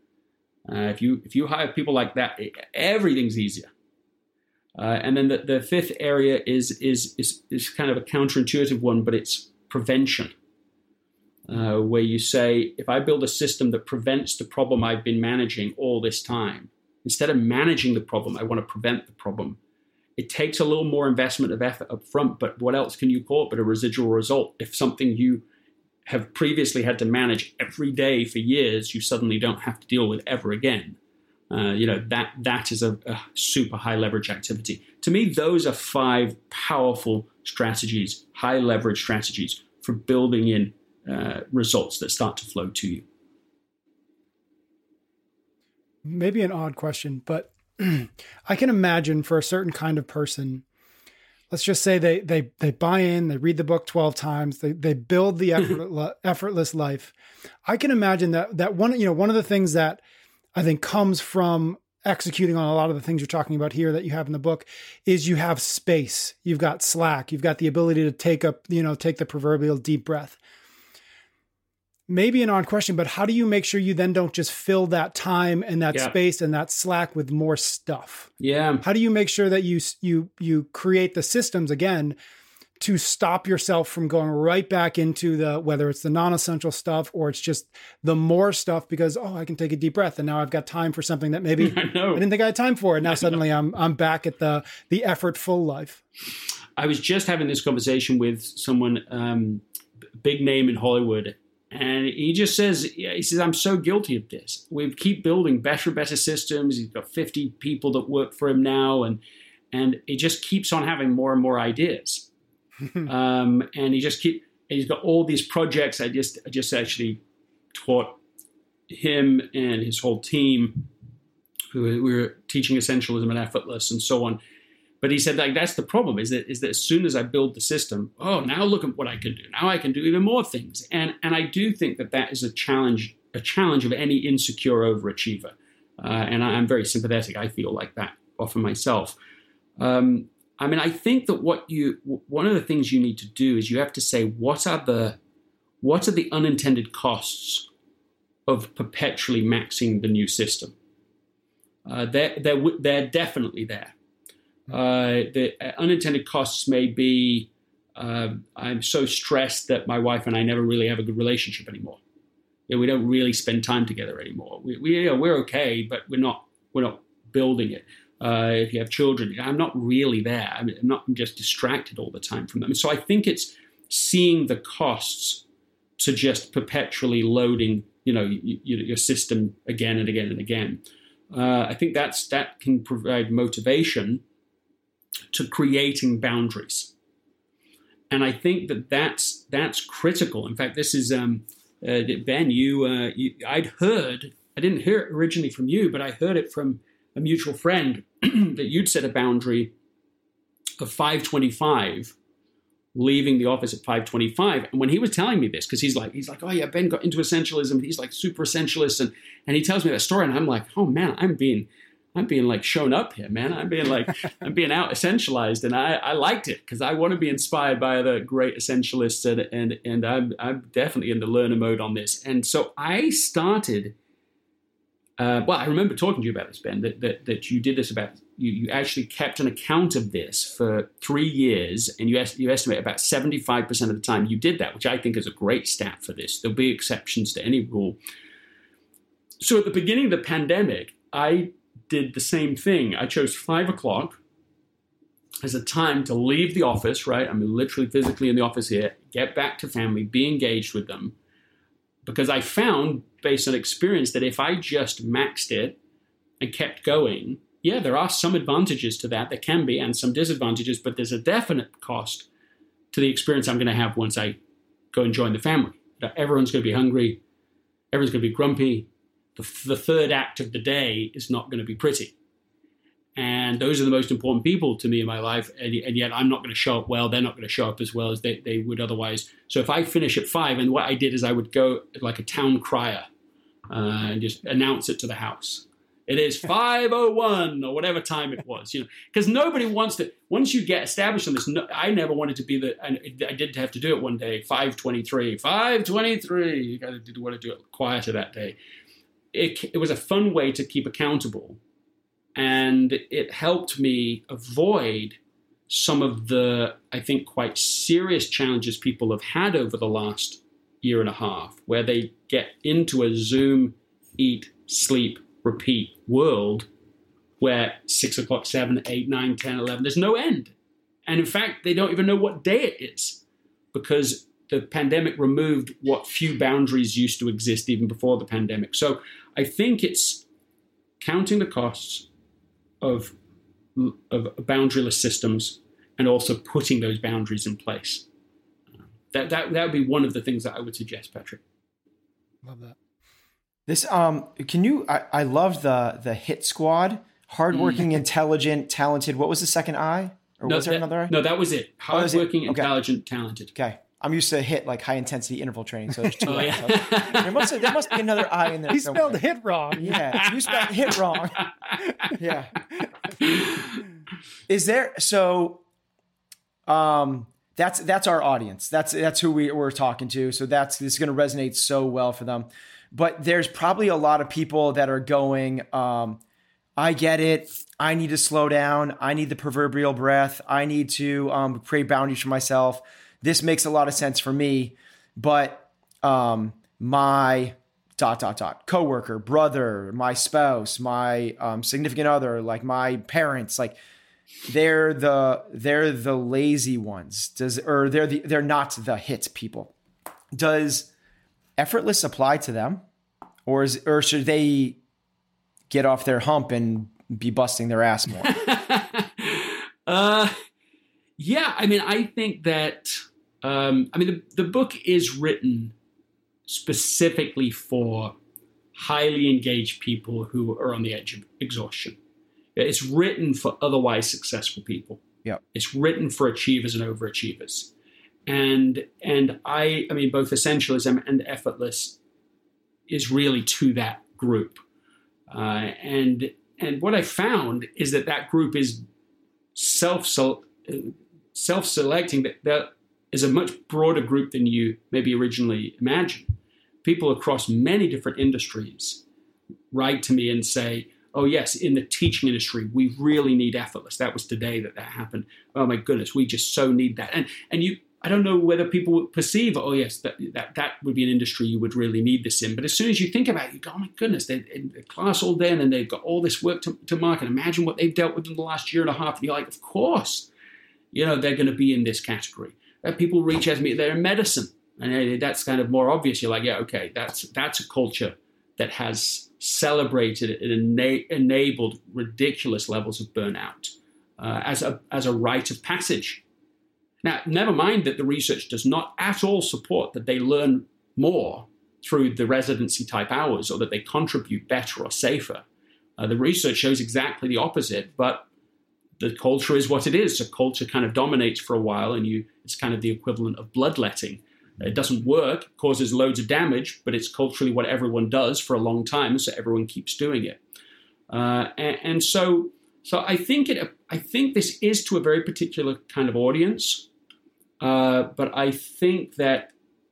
Uh, if you, if you hire people like that, everything's easier. Uh, and then the, the fifth area is, is, is, is kind of a counterintuitive one, but it's prevention, uh, where you say, if I build a system that prevents the problem I've been managing all this time, instead of managing the problem, I want to prevent the problem. It takes a little more investment of effort up front, but what else can you call it but a residual result? If something you have previously had to manage every day for years, you suddenly don't have to deal with ever again. Uh, you know, that that is a, a super high leverage activity. To me, those are five powerful strategies, high leverage strategies for building in uh, results that start to flow to you. Maybe an odd question, but I can imagine for a certain kind of person, let's just say they they they buy in, they read the book twelve times, they they build the effort, effortless life. I can imagine that that one, you know, one of the things that I think comes from executing on a lot of the things you're talking about here that you have in the book is you have space, you've got slack, you've got the ability to take up, you know, take the proverbial deep breath. Maybe an odd question, but how do you make sure you then don't just fill that time and that yeah. space and that slack with more stuff? Yeah. How do you make sure that you you you create the systems again to stop yourself from going right back into the, whether it's the non-essential stuff or it's just the more stuff because, oh, I can take a deep breath and now I've got time for something that maybe I, know. I didn't think I had time for. And now suddenly I'm I'm back at the the effortful life. I was just having this conversation with someone, um, big name in Hollywood. And he just says, he says, I'm so guilty of this. We keep building better and better systems. He's got fifty people that work for him now. And and he just keeps on having more and more ideas. um, and he just keep, and he's got all these projects. I just, I just actually taught him and his whole team, who we were teaching Essentialism and Effortless and so on. But he said, like, that's the problem, is that is that as soon as I build the system, oh, now look at what I can do. Now I can do even more things. And and I do think that that is a challenge, a challenge of any insecure overachiever. Uh, and I, I'm very sympathetic. I feel like that often myself. Um, I mean, I think that what you, one of the things you need to do is you have to say, what are the, what are the unintended costs of perpetually maxing the new system? Uh, they're, they're, they're definitely there. Uh, the unintended costs may be, uh, I'm so stressed that my wife and I never really have a good relationship anymore. You know, we don't really spend time together anymore. We, we, you know, we're okay, but we're not, we're not building it. Uh, if you have children, I'm not really there. I mean, I'm not I'm just distracted all the time from them. So I think it's seeing the costs to just perpetually loading, you know, you, you, your system again and again and again. Uh, I think that's that can provide motivation to creating boundaries. And I think that that's, that's critical. In fact, this is, um, uh, Ben, you, uh, you, I'd heard, I didn't hear it originally from you, but I heard it from a mutual friend that you'd set a boundary of five twenty-five, leaving the office at five twenty-five. And when he was telling me this, because he's like, he's like, oh yeah, Ben got into essentialism. He's like super essentialist. And, and he tells me that story. And I'm like, oh man, I'm being, I'm being like shown up here, man. I'm being like, I'm being out essentialized, and I, I liked it because I want to be inspired by the great essentialists, and and and I'm I'm definitely in the learner mode on this. And so I started. Uh, well, I remember talking to you about this, Ben, that that, that you did this about you, you actually kept an account of this for three years, and you est- you estimate about seventy-five percent of the time you did that, which I think is a great stat for this. There'll be exceptions to any rule. So at the beginning of the pandemic, I did the same thing. I chose five o'clock as a time to leave the office, right? I'm literally physically in the office here, get back to family, be engaged with them. Because I found, based on experience, that if I just maxed it and kept going, yeah, there are some advantages to that. There can be, and some disadvantages, but there's a definite cost to the experience I'm going to have once I go and join the family. Everyone's going to be hungry. Everyone's going to be grumpy. The, the third act of the day is not going to be pretty. And those are the most important people to me in my life. And, and yet I'm not going to show up well. They're not going to show up as well as they, they would otherwise. So if I finish at five, and what I did is I would go like a town crier uh, and just announce it to the house. It is five oh one or whatever time it was, you know, because nobody wants to, once you get established on this, no, I never wanted to be the, and I did have to do it one day, five twenty-three, five twenty-three. You got to want to do it quieter that day. It, it was a fun way to keep accountable. And it helped me avoid some of the, I think, quite serious challenges people have had over the last year and a half, where they get into a Zoom, eat, sleep, repeat world where six o'clock, seven, eight, nine, ten, eleven, there's no end. And in fact, they don't even know what day it is because the pandemic removed what few boundaries used to exist even before the pandemic. So I think it's counting the costs of, of boundaryless systems and also putting those boundaries in place. That, that, that would be one of the things that I would suggest, Patrick. Love that. This, um, can you, I, I loved the, the hit squad, hardworking, mm. intelligent, talented. What was the second I? Or no, was there that, another I? No, that was it. Hardworking, oh, okay. intelligent, talented. Okay. I'm used to hit like high intensity interval training. So there's two. oh, yeah. there, must, there must be another I in there. He somewhere. spelled hit wrong. Yeah. You spelled hit wrong. yeah. Is there, so, um, that's, that's our audience. That's, that's who we, we're talking to. So that's, this is going to resonate so well for them. But there's probably a lot of people that are going, um, I get it. I need to slow down. I need the proverbial breath. I need to um, create boundaries for myself. This makes a lot of sense for me. But um, my dot, dot, dot, coworker, brother, my spouse, my um, significant other, like my parents, like they're the they're the lazy ones. Does or they're the they're not the hit people. Does effortless apply to them, or is or should they get off their hump and be busting their ass more? uh, yeah, I mean, I think that, um, I mean, the, the book is written specifically for highly engaged people who are on the edge of exhaustion. It's written for otherwise successful people. Yeah, it's written for achievers and overachievers. And, and I, I mean, both essentialism and effortless is really to that group. Uh, and and what I found is that that group is self self-selecting. That there is a much broader group than you maybe originally imagined. People across many different industries write to me and say, oh, yes, in the teaching industry, we really need effortless. That was today that that happened. Oh, my goodness, we just so need that. And and you, I don't know whether people would perceive, oh, yes, that, that that would be an industry you would really need this in. But as soon as you think about it, you go, oh, my goodness, they're in the class all day and then they've got all this work to, to market. Imagine what they've dealt with in the last year and a half. And you're like, of course, you know, they're going to be in this category. Uh, people reach out to me, they're in medicine. And that's kind of more obvious. You're like, yeah, okay, that's that's a culture that has celebrated and ena- enabled ridiculous levels of burnout uh, as a as a rite of passage. Now, never mind that the research does not at all support that they learn more through the residency type hours or that they contribute better or safer. Uh, the research shows exactly the opposite, but the culture is what it is. So culture kind of dominates for a while, and you it's kind of the equivalent of bloodletting. It doesn't work, causes loads of damage, but it's culturally what everyone does for a long time, so everyone keeps doing it. Uh, and, and so, so I think it. I think this is to a very particular kind of audience. Uh, but I think that,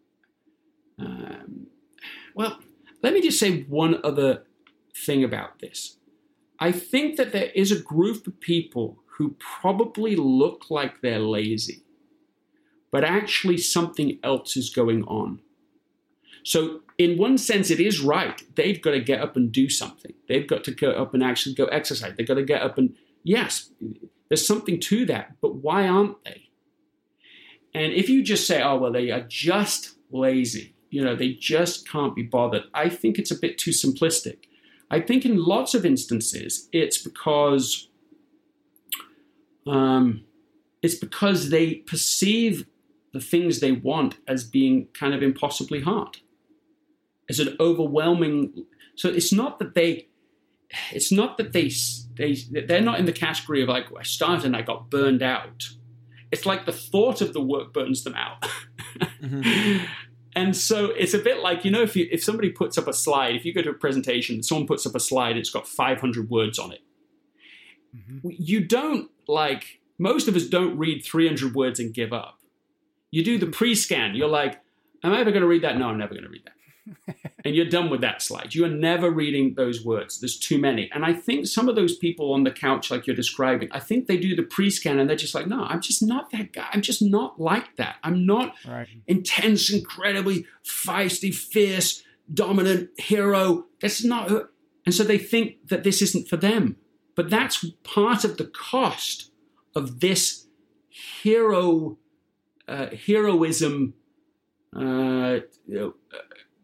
um, well, let me just say one other thing about this. I think that there is a group of people who probably look like they're lazy, but actually something else is going on. So in one sense, it is right. They've got to get up and do something. They've got to go up and actually go exercise. They've got to get up and, yes, there's something to that, but why aren't they? And if you just say, oh, well, they are just lazy, you know, they just can't be bothered, I think it's a bit too simplistic. I think in lots of instances, it's because um, it's because they perceive the things they want as being kind of impossibly hard, as an overwhelming. So it's not that they, it's not that they, they they're not in the category of like, I started and I got burned out. It's like the thought of the work burns them out. Mm-hmm. And so it's a bit like, you know, if you, if somebody puts up a slide, if you go to a presentation, someone puts up a slide, it's got five hundred words on it. Mm-hmm. You don't like, most of us don't read three hundred words and give up. You do the pre-scan. You're like, am I ever going to read that? No, I'm never going to read that. And you're done with that slide. You are never reading those words. There's too many. And I think some of those people on the couch, like you're describing, I think they do the pre-scan and they're just like, no, I'm just not that guy. I'm just not like that. I'm not right. Intense, incredibly feisty, fierce, dominant hero. That's not who. And so they think that this isn't for them. But that's part of the cost of this hero, uh, heroism, uh, you know, uh,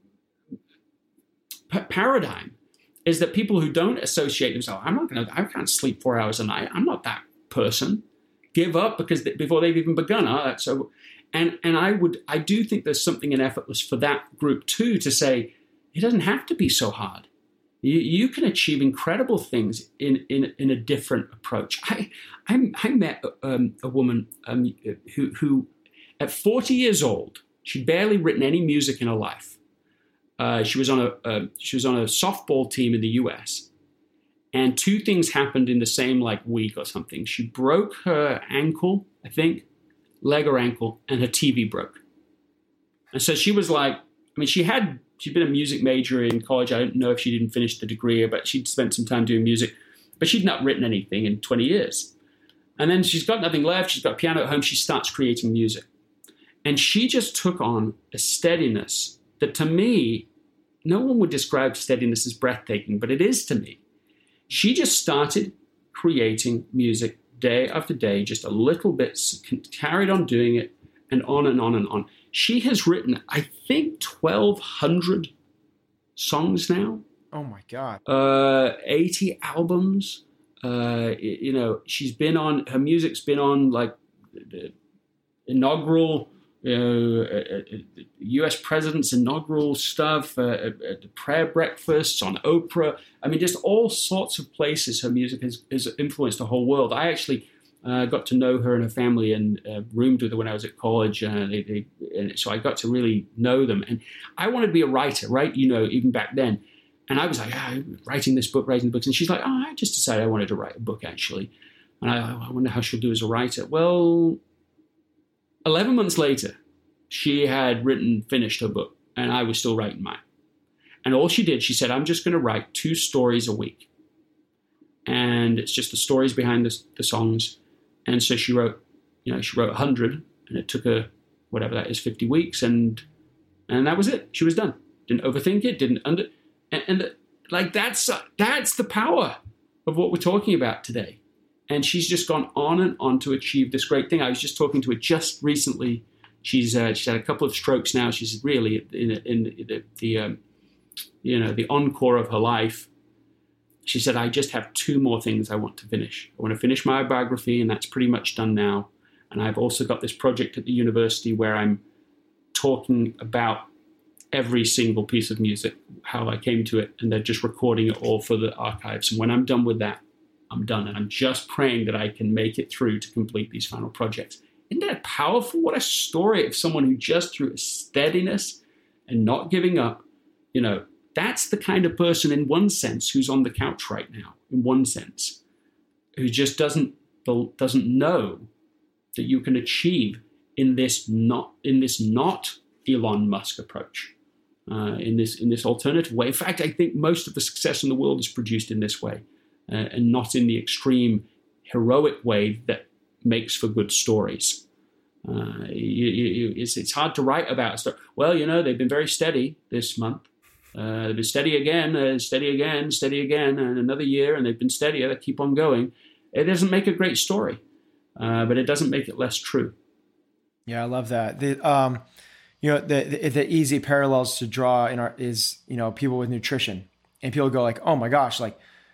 paradigm is that people who don't associate themselves, I'm not going to, I can't sleep four hours a night. I'm not that person. Give up because they, before they've even begun. Oh, that's so, and and I would, I do think there's something in Effortless for that group too, to say it doesn't have to be so hard. You, you can achieve incredible things in in, in a different approach. I I, I met um, a woman um, who who at forty years old, she'd barely written any music in her life. Uh, she was on a uh, she was on a softball team in the U S, and two things happened in the same like week or something. She broke her ankle, I think, leg or ankle, and her T V broke. And so she was like, I mean, she had she'd been a music major in college. I don't know if she didn't finish the degree, but she'd spent some time doing music, but she'd not written anything in twenty years. And then she's got nothing left. She's got a piano at home. She starts creating music, and she just took on a steadiness that, to me, no one would describe steadiness as breathtaking, but it is to me. She just started creating music day after day, just a little bit, carried on doing it, and on and on and on. She has written, I think, twelve hundred songs now. Oh, my God. Uh, eighty albums. Uh, you know, she's been on, her music's been on, like, the inaugural... You know, uh, uh, U S president's inaugural stuff, uh, uh, the prayer breakfasts on Oprah. I mean, just all sorts of places her music has, has influenced the whole world. I actually uh, got to know her and her family and uh, roomed with her when I was at college. Uh, they, they, and so I got to really know them. And I wanted to be a writer, right? You know, even back then. And I was like, ah, writing this book, writing books. And she's like, oh, I just decided I wanted to write a book, actually. And I, I wonder how she'll do as a writer. Well, eleven months later, she had written, finished her book, and I was still writing mine. And all she did, she said, I'm just going to write two stories a week. And it's just the stories behind the, the songs. And so she wrote, you know, she wrote one hundred, and it took her, whatever that is, fifty weeks, and and that was it. She was done. Didn't overthink it, didn't under... And, and the, like, that's that's the power of what we're talking about today. And she's just gone on and on to achieve this great thing. I was just talking to her just recently. She's uh, she's had a couple of strokes now. She's really in, in the, the um, you know, the encore of her life. She said, I just have two more things I want to finish. I want to finish my biography, and that's pretty much done now. And I've also got this project at the university where I'm talking about every single piece of music, how I came to it, and they're just recording it all for the archives. And when I'm done with that, I'm done. And I'm just praying that I can make it through to complete these final projects. Isn't that powerful? What a story of someone who just through steadiness and not giving up, you know, That's the kind of person, in one sense, who's on the couch right now, in one sense, who just doesn't doesn't know that you can achieve in this not in this not Elon Musk approach, uh, in this in this alternative way. In fact, I think most of the success in the world is produced in this way, uh, and not in the extreme heroic way that makes for good stories. Uh, you, you, it's it's hard to write about stuff. Well, you know, they've been very steady this month. Uh, they've been steady again, uh, steady again, steady again, and another year, and they've been steadier. They keep on going. It doesn't make a great story, uh, but it doesn't make it less true. Yeah, I love that. The um, you know, the, the the easy parallels to draw in our is you know people with nutrition, and people go like, oh my gosh, like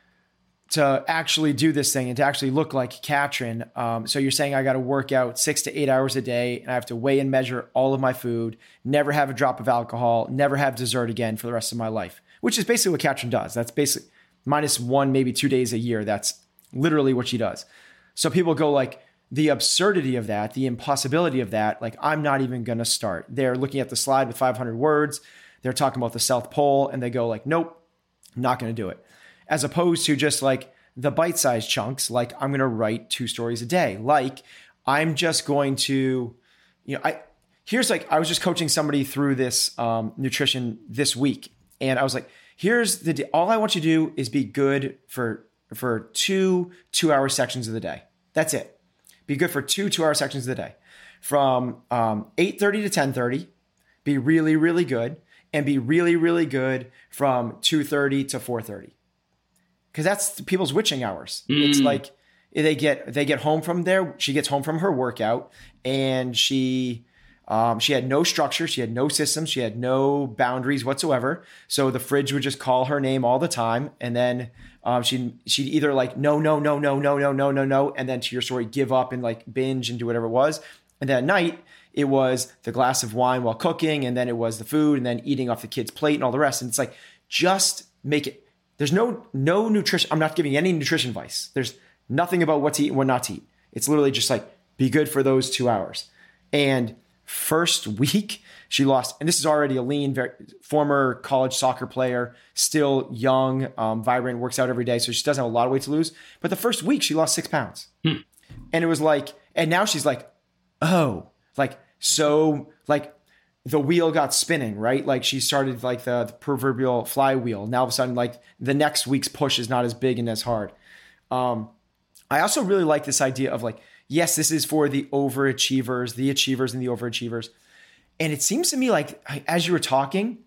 to actually do this thing and to actually look like Katrin. Um, so you're saying I got to work out six to eight hours a day, and I have to weigh and measure all of my food, never have a drop of alcohol, never have dessert again for the rest of my life, which is basically what Katrin does. That's basically minus one, maybe two days a year. That's literally what she does. So people go like the absurdity of that, the impossibility of that. Like, I'm not even going to start. They're looking at the slide with five hundred words. They're talking about the South Pole, and they go like, nope, not going to do it. As opposed to just like the bite-sized chunks, like I'm going to write two stories a day. Like I'm just going to, you know, I, here's like, I was just coaching somebody through this um, nutrition this week. And I was like, here's the, all I want you to do is be good for, for two, two hour sections of the day. That's it. Be good for two, two hour sections of the day from um, eight thirty to ten thirty, be really, really good, and be really, really good from two thirty to four thirty. Because that's people's witching hours. Mm. It's like they get they get home from there. She gets home from her workout, and she um, she had no structure. She had no systems. She had no boundaries whatsoever. So the fridge would just call her name all the time, and then um, she she'd either like no no no no no no no no no, and then to your story, give up and like binge and do whatever it was. And then at night it was the glass of wine while cooking, and then it was the food, and then eating off the kid's plate and all the rest. And it's like just make it. There's no no nutrition. I'm not giving any nutrition advice. There's nothing about what to eat and what not to eat. It's literally just like, be good for those two hours. And first week, she lost, and this is already a lean, very, former college soccer player, still young, um, vibrant, works out every day. So she doesn't have a lot of weight to lose. But the first week, she lost six pounds. Hmm. And it was like, and now she's like, oh, like, so like, the wheel got spinning, right? Like she started like the, the proverbial flywheel. Now all of a sudden, like the next week's push is not as big and as hard. Um, I also really like this idea of like, yes, this is for the overachievers, the achievers and the overachievers. And it seems to me like as you were talking,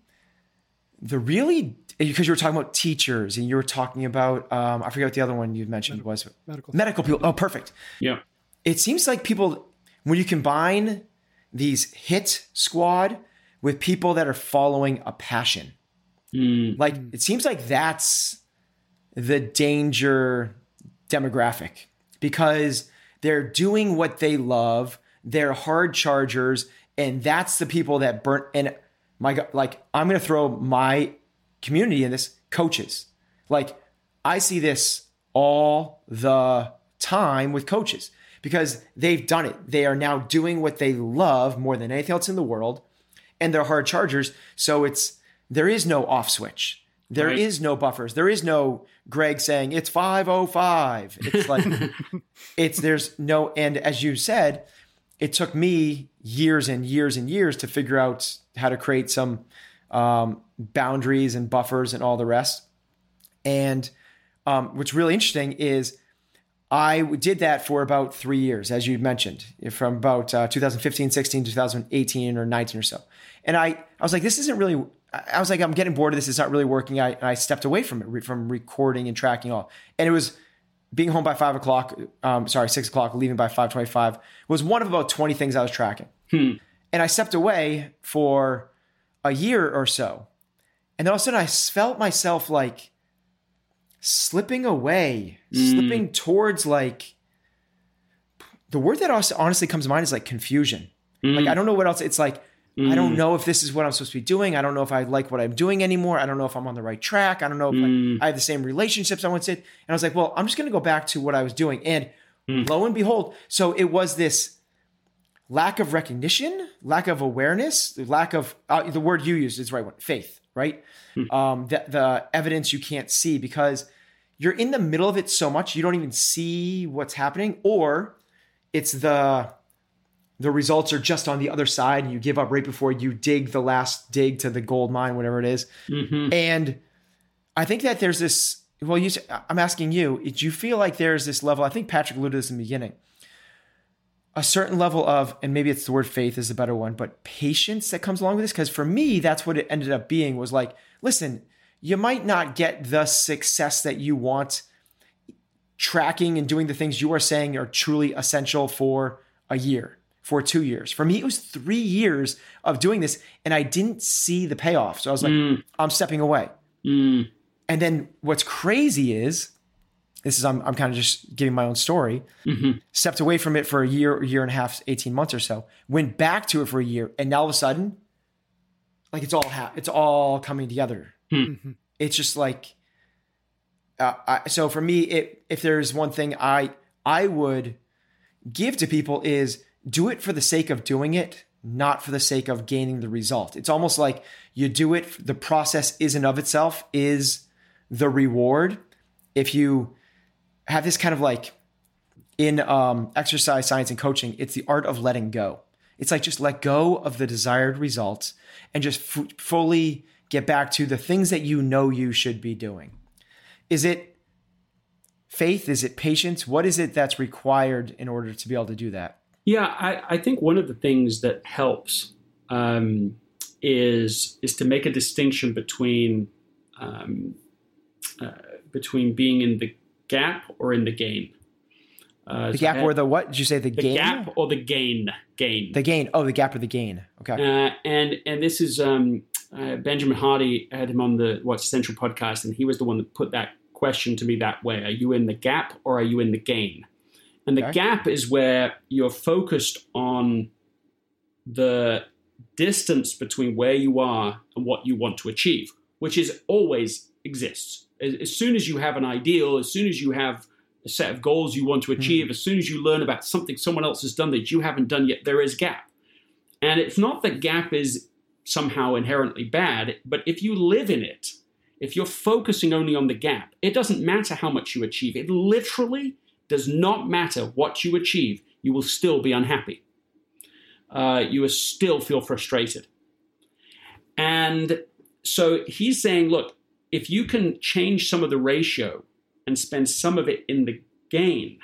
the really, because you were talking about teachers and you were talking about, um, I forget what the other one you mentioned medical, was. Medical. Medical people. Oh, perfect. Yeah. It seems like people, when you combine these hit squad with people that are following a passion. Mm. Like, it seems like that's the danger demographic because they're doing what they love. They're hard chargers. And that's the people that burn. And my God, like, I'm going to throw my community in this, coaches. Like, I see this all the time with coaches. Because they've done it. They are now doing what they love more than anything else in the world. And they're hard chargers. So it's, there is no off switch. There right. is no buffers. There is no Greg saying it's five oh five. It's like, it's, there's no, and as you said, it took me years and years and years to figure out how to create some um, boundaries and buffers and all the rest. And um, what's really interesting is, I did that for about three years, as you mentioned, from about uh, two thousand fifteen, sixteen, two thousand eighteen or nineteen or so. And I, I was like, this isn't really, I was like, I'm getting bored of this. It's not really working. I, and I stepped away from it, from recording and tracking all. And it was being home by five o'clock, um, sorry, six o'clock, leaving by five twenty-five was one of about twenty things I was tracking. Hmm. And I stepped away for a year or so. And then all of a sudden I felt myself like, slipping away, mm. slipping towards like, the word that also honestly comes to mind is like confusion. Mm. Like, I don't know what else. It's like, mm. I don't know if this is what I'm supposed to be doing. I don't know if I like what I'm doing anymore. I don't know if I'm on the right track. I don't know if mm. like, I have the same relationships I once did. And I was like, well, I'm just going to go back to what I was doing. And mm. lo and behold, so it was this lack of recognition, lack of awareness, lack of, uh, the word you used is the right one, faith. right? Mm-hmm. Um, the, the evidence you can't see because you're in the middle of it so much, you don't even see what's happening, or it's the, the results are just on the other side and you give up right before you dig the last dig to the gold mine, whatever it is. Mm-hmm. And I think that there's this, well, you, I'm asking you, do you feel like there's this level, I think Patrick alluded to this in the beginning, a certain level of, and maybe it's the word faith is a better one, but patience that comes along with this? Because for me, that's what it ended up being, was like, listen, you might not get the success that you want tracking and doing the things you are saying are truly essential for a year, for two years. For me, it was three years of doing this and I didn't see the payoff. So I was like, mm. I'm stepping away. Mm. And then what's crazy is, this is, I'm, I'm kind of just giving my own story, mm-hmm. stepped away from it for a year, a year and a half, eighteen months or so, went back to it for a year. And now all of a sudden, like it's all, ha- it's all coming together. Mm-hmm. It's just like, uh, I, so for me, it, if there's one thing I, I would give to people is do it for the sake of doing it, not for the sake of gaining the result. It's almost like you do it. The process is and of itself is the reward. If you have this kind of like in um, exercise science and coaching, it's the art of letting go. It's like, just let go of the desired results and just f- fully get back to the things that you know you should be doing. Is it faith? Is it patience? What is it that's required in order to be able to do that? Yeah, I, I think one of the things that helps um, is is to make a distinction between um, uh, between being in the gap or in the gain. Uh, the so gap had, or the what? Did you say the, the gain? The gap or the gain. Gain. The gain. Oh, the gap or the gain. Okay. Uh, and and this is um, uh, Benjamin Hardy had him on the What's Essential podcast, and he was the one that put that question to me that way. Are you in the gap or are you in the gain? And the okay. gap is where you're focused on the distance between where you are and what you want to achieve, which is always exists. As, as soon as you have an ideal, as soon as you have a set of goals you want to achieve, mm. as soon as you learn about something someone else has done that you haven't done yet, there is gap. And it's not that gap is somehow inherently bad, but if you live in it, if you're focusing only on the gap, it doesn't matter how much you achieve. It literally does not matter what you achieve. You will still be unhappy. Uh, you will still feel frustrated. And so he's saying, look, if you can change some of the ratio and spend some of it in the gain,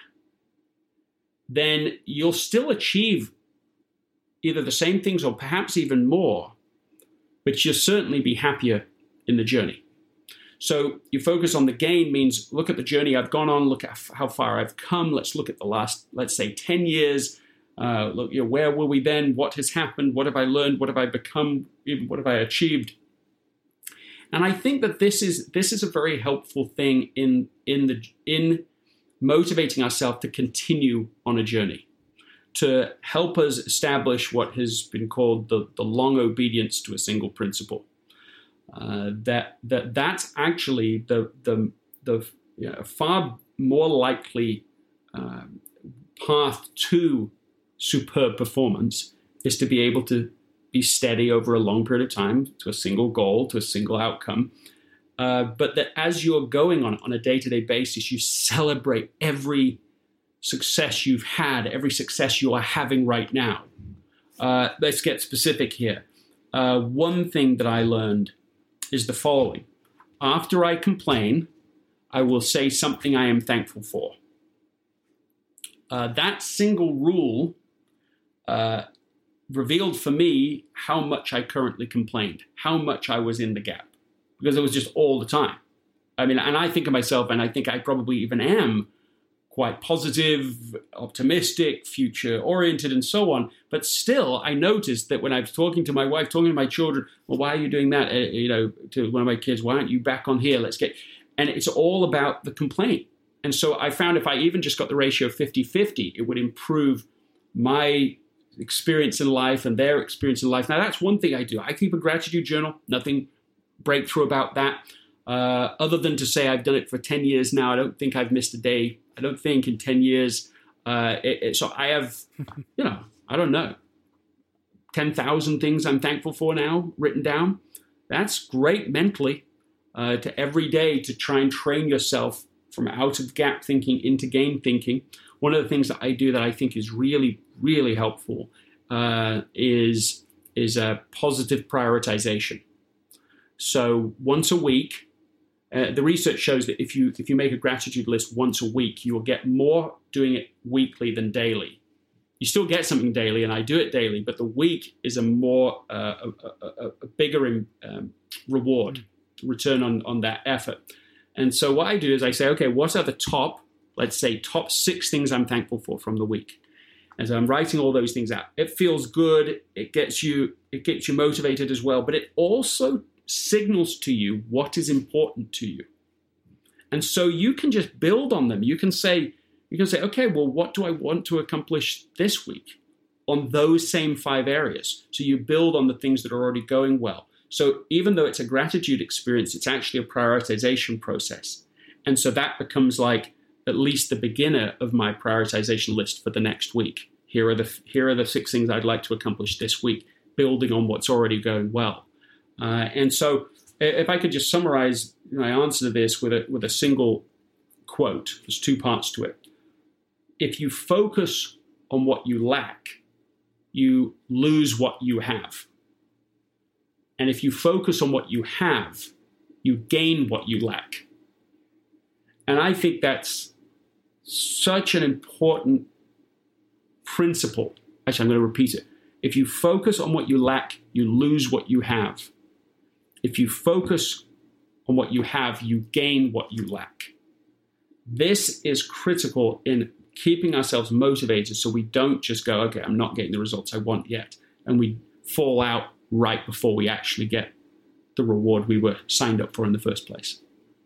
then you'll still achieve either the same things or perhaps even more, but you'll certainly be happier in the journey. So you focus on the gain means look at the journey I've gone on, look at how far I've come. Let's look at the last, let's say, ten years. Uh, look, you know, where were we then? What has happened? What have I learned? What have I become? What have I achieved? And I think that this is this is a very helpful thing in in the in motivating ourselves to continue on a journey, to help us establish what has been called the, the long obedience to a single principle. Uh, that that that's actually the the the you know, far more likely uh, path to superb performance is to be able to be steady over a long period of time to a single goal, to a single outcome. Uh, but that as you're going on on a day-to-day basis, you celebrate every success you've had, every success you are having right now. Uh, let's get specific here. Uh, one thing that I learned is the following. After I complain, I will say something I am thankful for. Uh, that single rule uh, revealed for me how much I currently complained, how much I was in the gap, because it was just all the time. I mean, and I think of myself, and I think I probably even am quite positive, optimistic, future-oriented, and so on. But still, I noticed that when I was talking to my wife, talking to my children, well, why are you doing that? Uh, you know, to one of my kids, why aren't you back on here? Let's get... And it's all about the complaint. And so I found if I even just got the ratio fifty-fifty, it would improve my experience in life and their experience in life. Now, that's one thing I do. I keep a gratitude journal, nothing breakthrough about that. Uh, other than to say I've done it for ten years now. I don't think I've missed a day. I don't think in ten years. Uh, it, it, so I have, you know, I don't know, ten thousand things I'm thankful for now written down. That's great mentally uh, to every day to try and train yourself from out of gap thinking into gain thinking. One of the things that I do that I think is really, really helpful uh, is, is a positive prioritization. So once a week, uh, the research shows that if you if you make a gratitude list once a week, you will get more doing it weekly than daily. You still get something daily, and I do it daily, but the week is a more uh, a, a, a bigger um, reward, return on, on that effort. And so what I do is I say, okay, what are the top, let's say, top six things I'm thankful for from the week? As I'm writing all those things out, it feels good. It gets you it gets you motivated as well, but it also signals to you what is important to you. And so you can just build on them. You can say, you can say, okay, well, what do I want to accomplish this week on those same five areas? So you build on the things that are already going well. So even though it's a gratitude experience, it's actually a prioritization process. And so that becomes like at least the beginner of my prioritization list for the next week. Here are the here are the six things I'd like to accomplish this week, building on what's already going well. Uh, and so if I could just summarize my answer to this with a, with a single quote, there's two parts to it. If you focus on what you lack, you lose what you have. And if you focus on what you have, you gain what you lack. And I think that's such an important principle. Actually, I'm going to repeat it. If you focus on what you lack, you lose what you have. If you focus on what you have, you gain what you lack. This is critical in keeping ourselves motivated so we don't just go, okay, I'm not getting the results I want yet. And we fall out right before we actually get the reward we were signed up for in the first place.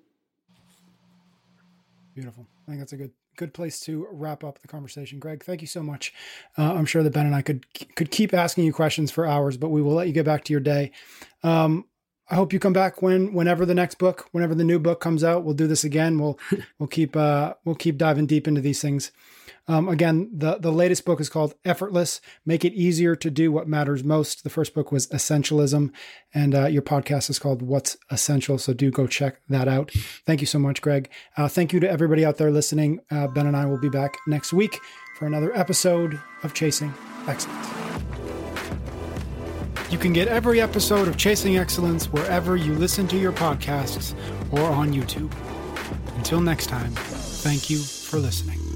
Beautiful. I think that's a good good place to wrap up the conversation. Greg, thank you so much. Uh, I'm sure that Ben and I could could keep asking you questions for hours, but we will let you get back to your day. Um, I hope you come back when, whenever the next book, whenever the new book comes out. We'll do this again. We'll we'll keep uh, we'll keep diving deep into these things. Um, again, the the latest book is called Effortless: Make It Easier to Do What Matters Most. The first book was Essentialism, and uh, your podcast is called What's Essential. So do go check that out. Thank you so much, Greg. Uh, thank you to everybody out there listening. Uh, Ben and I will be back next week for another episode of Chasing Excellence. You can get every episode of Chasing Excellence wherever you listen to your podcasts or on YouTube. Until next time, thank you for listening.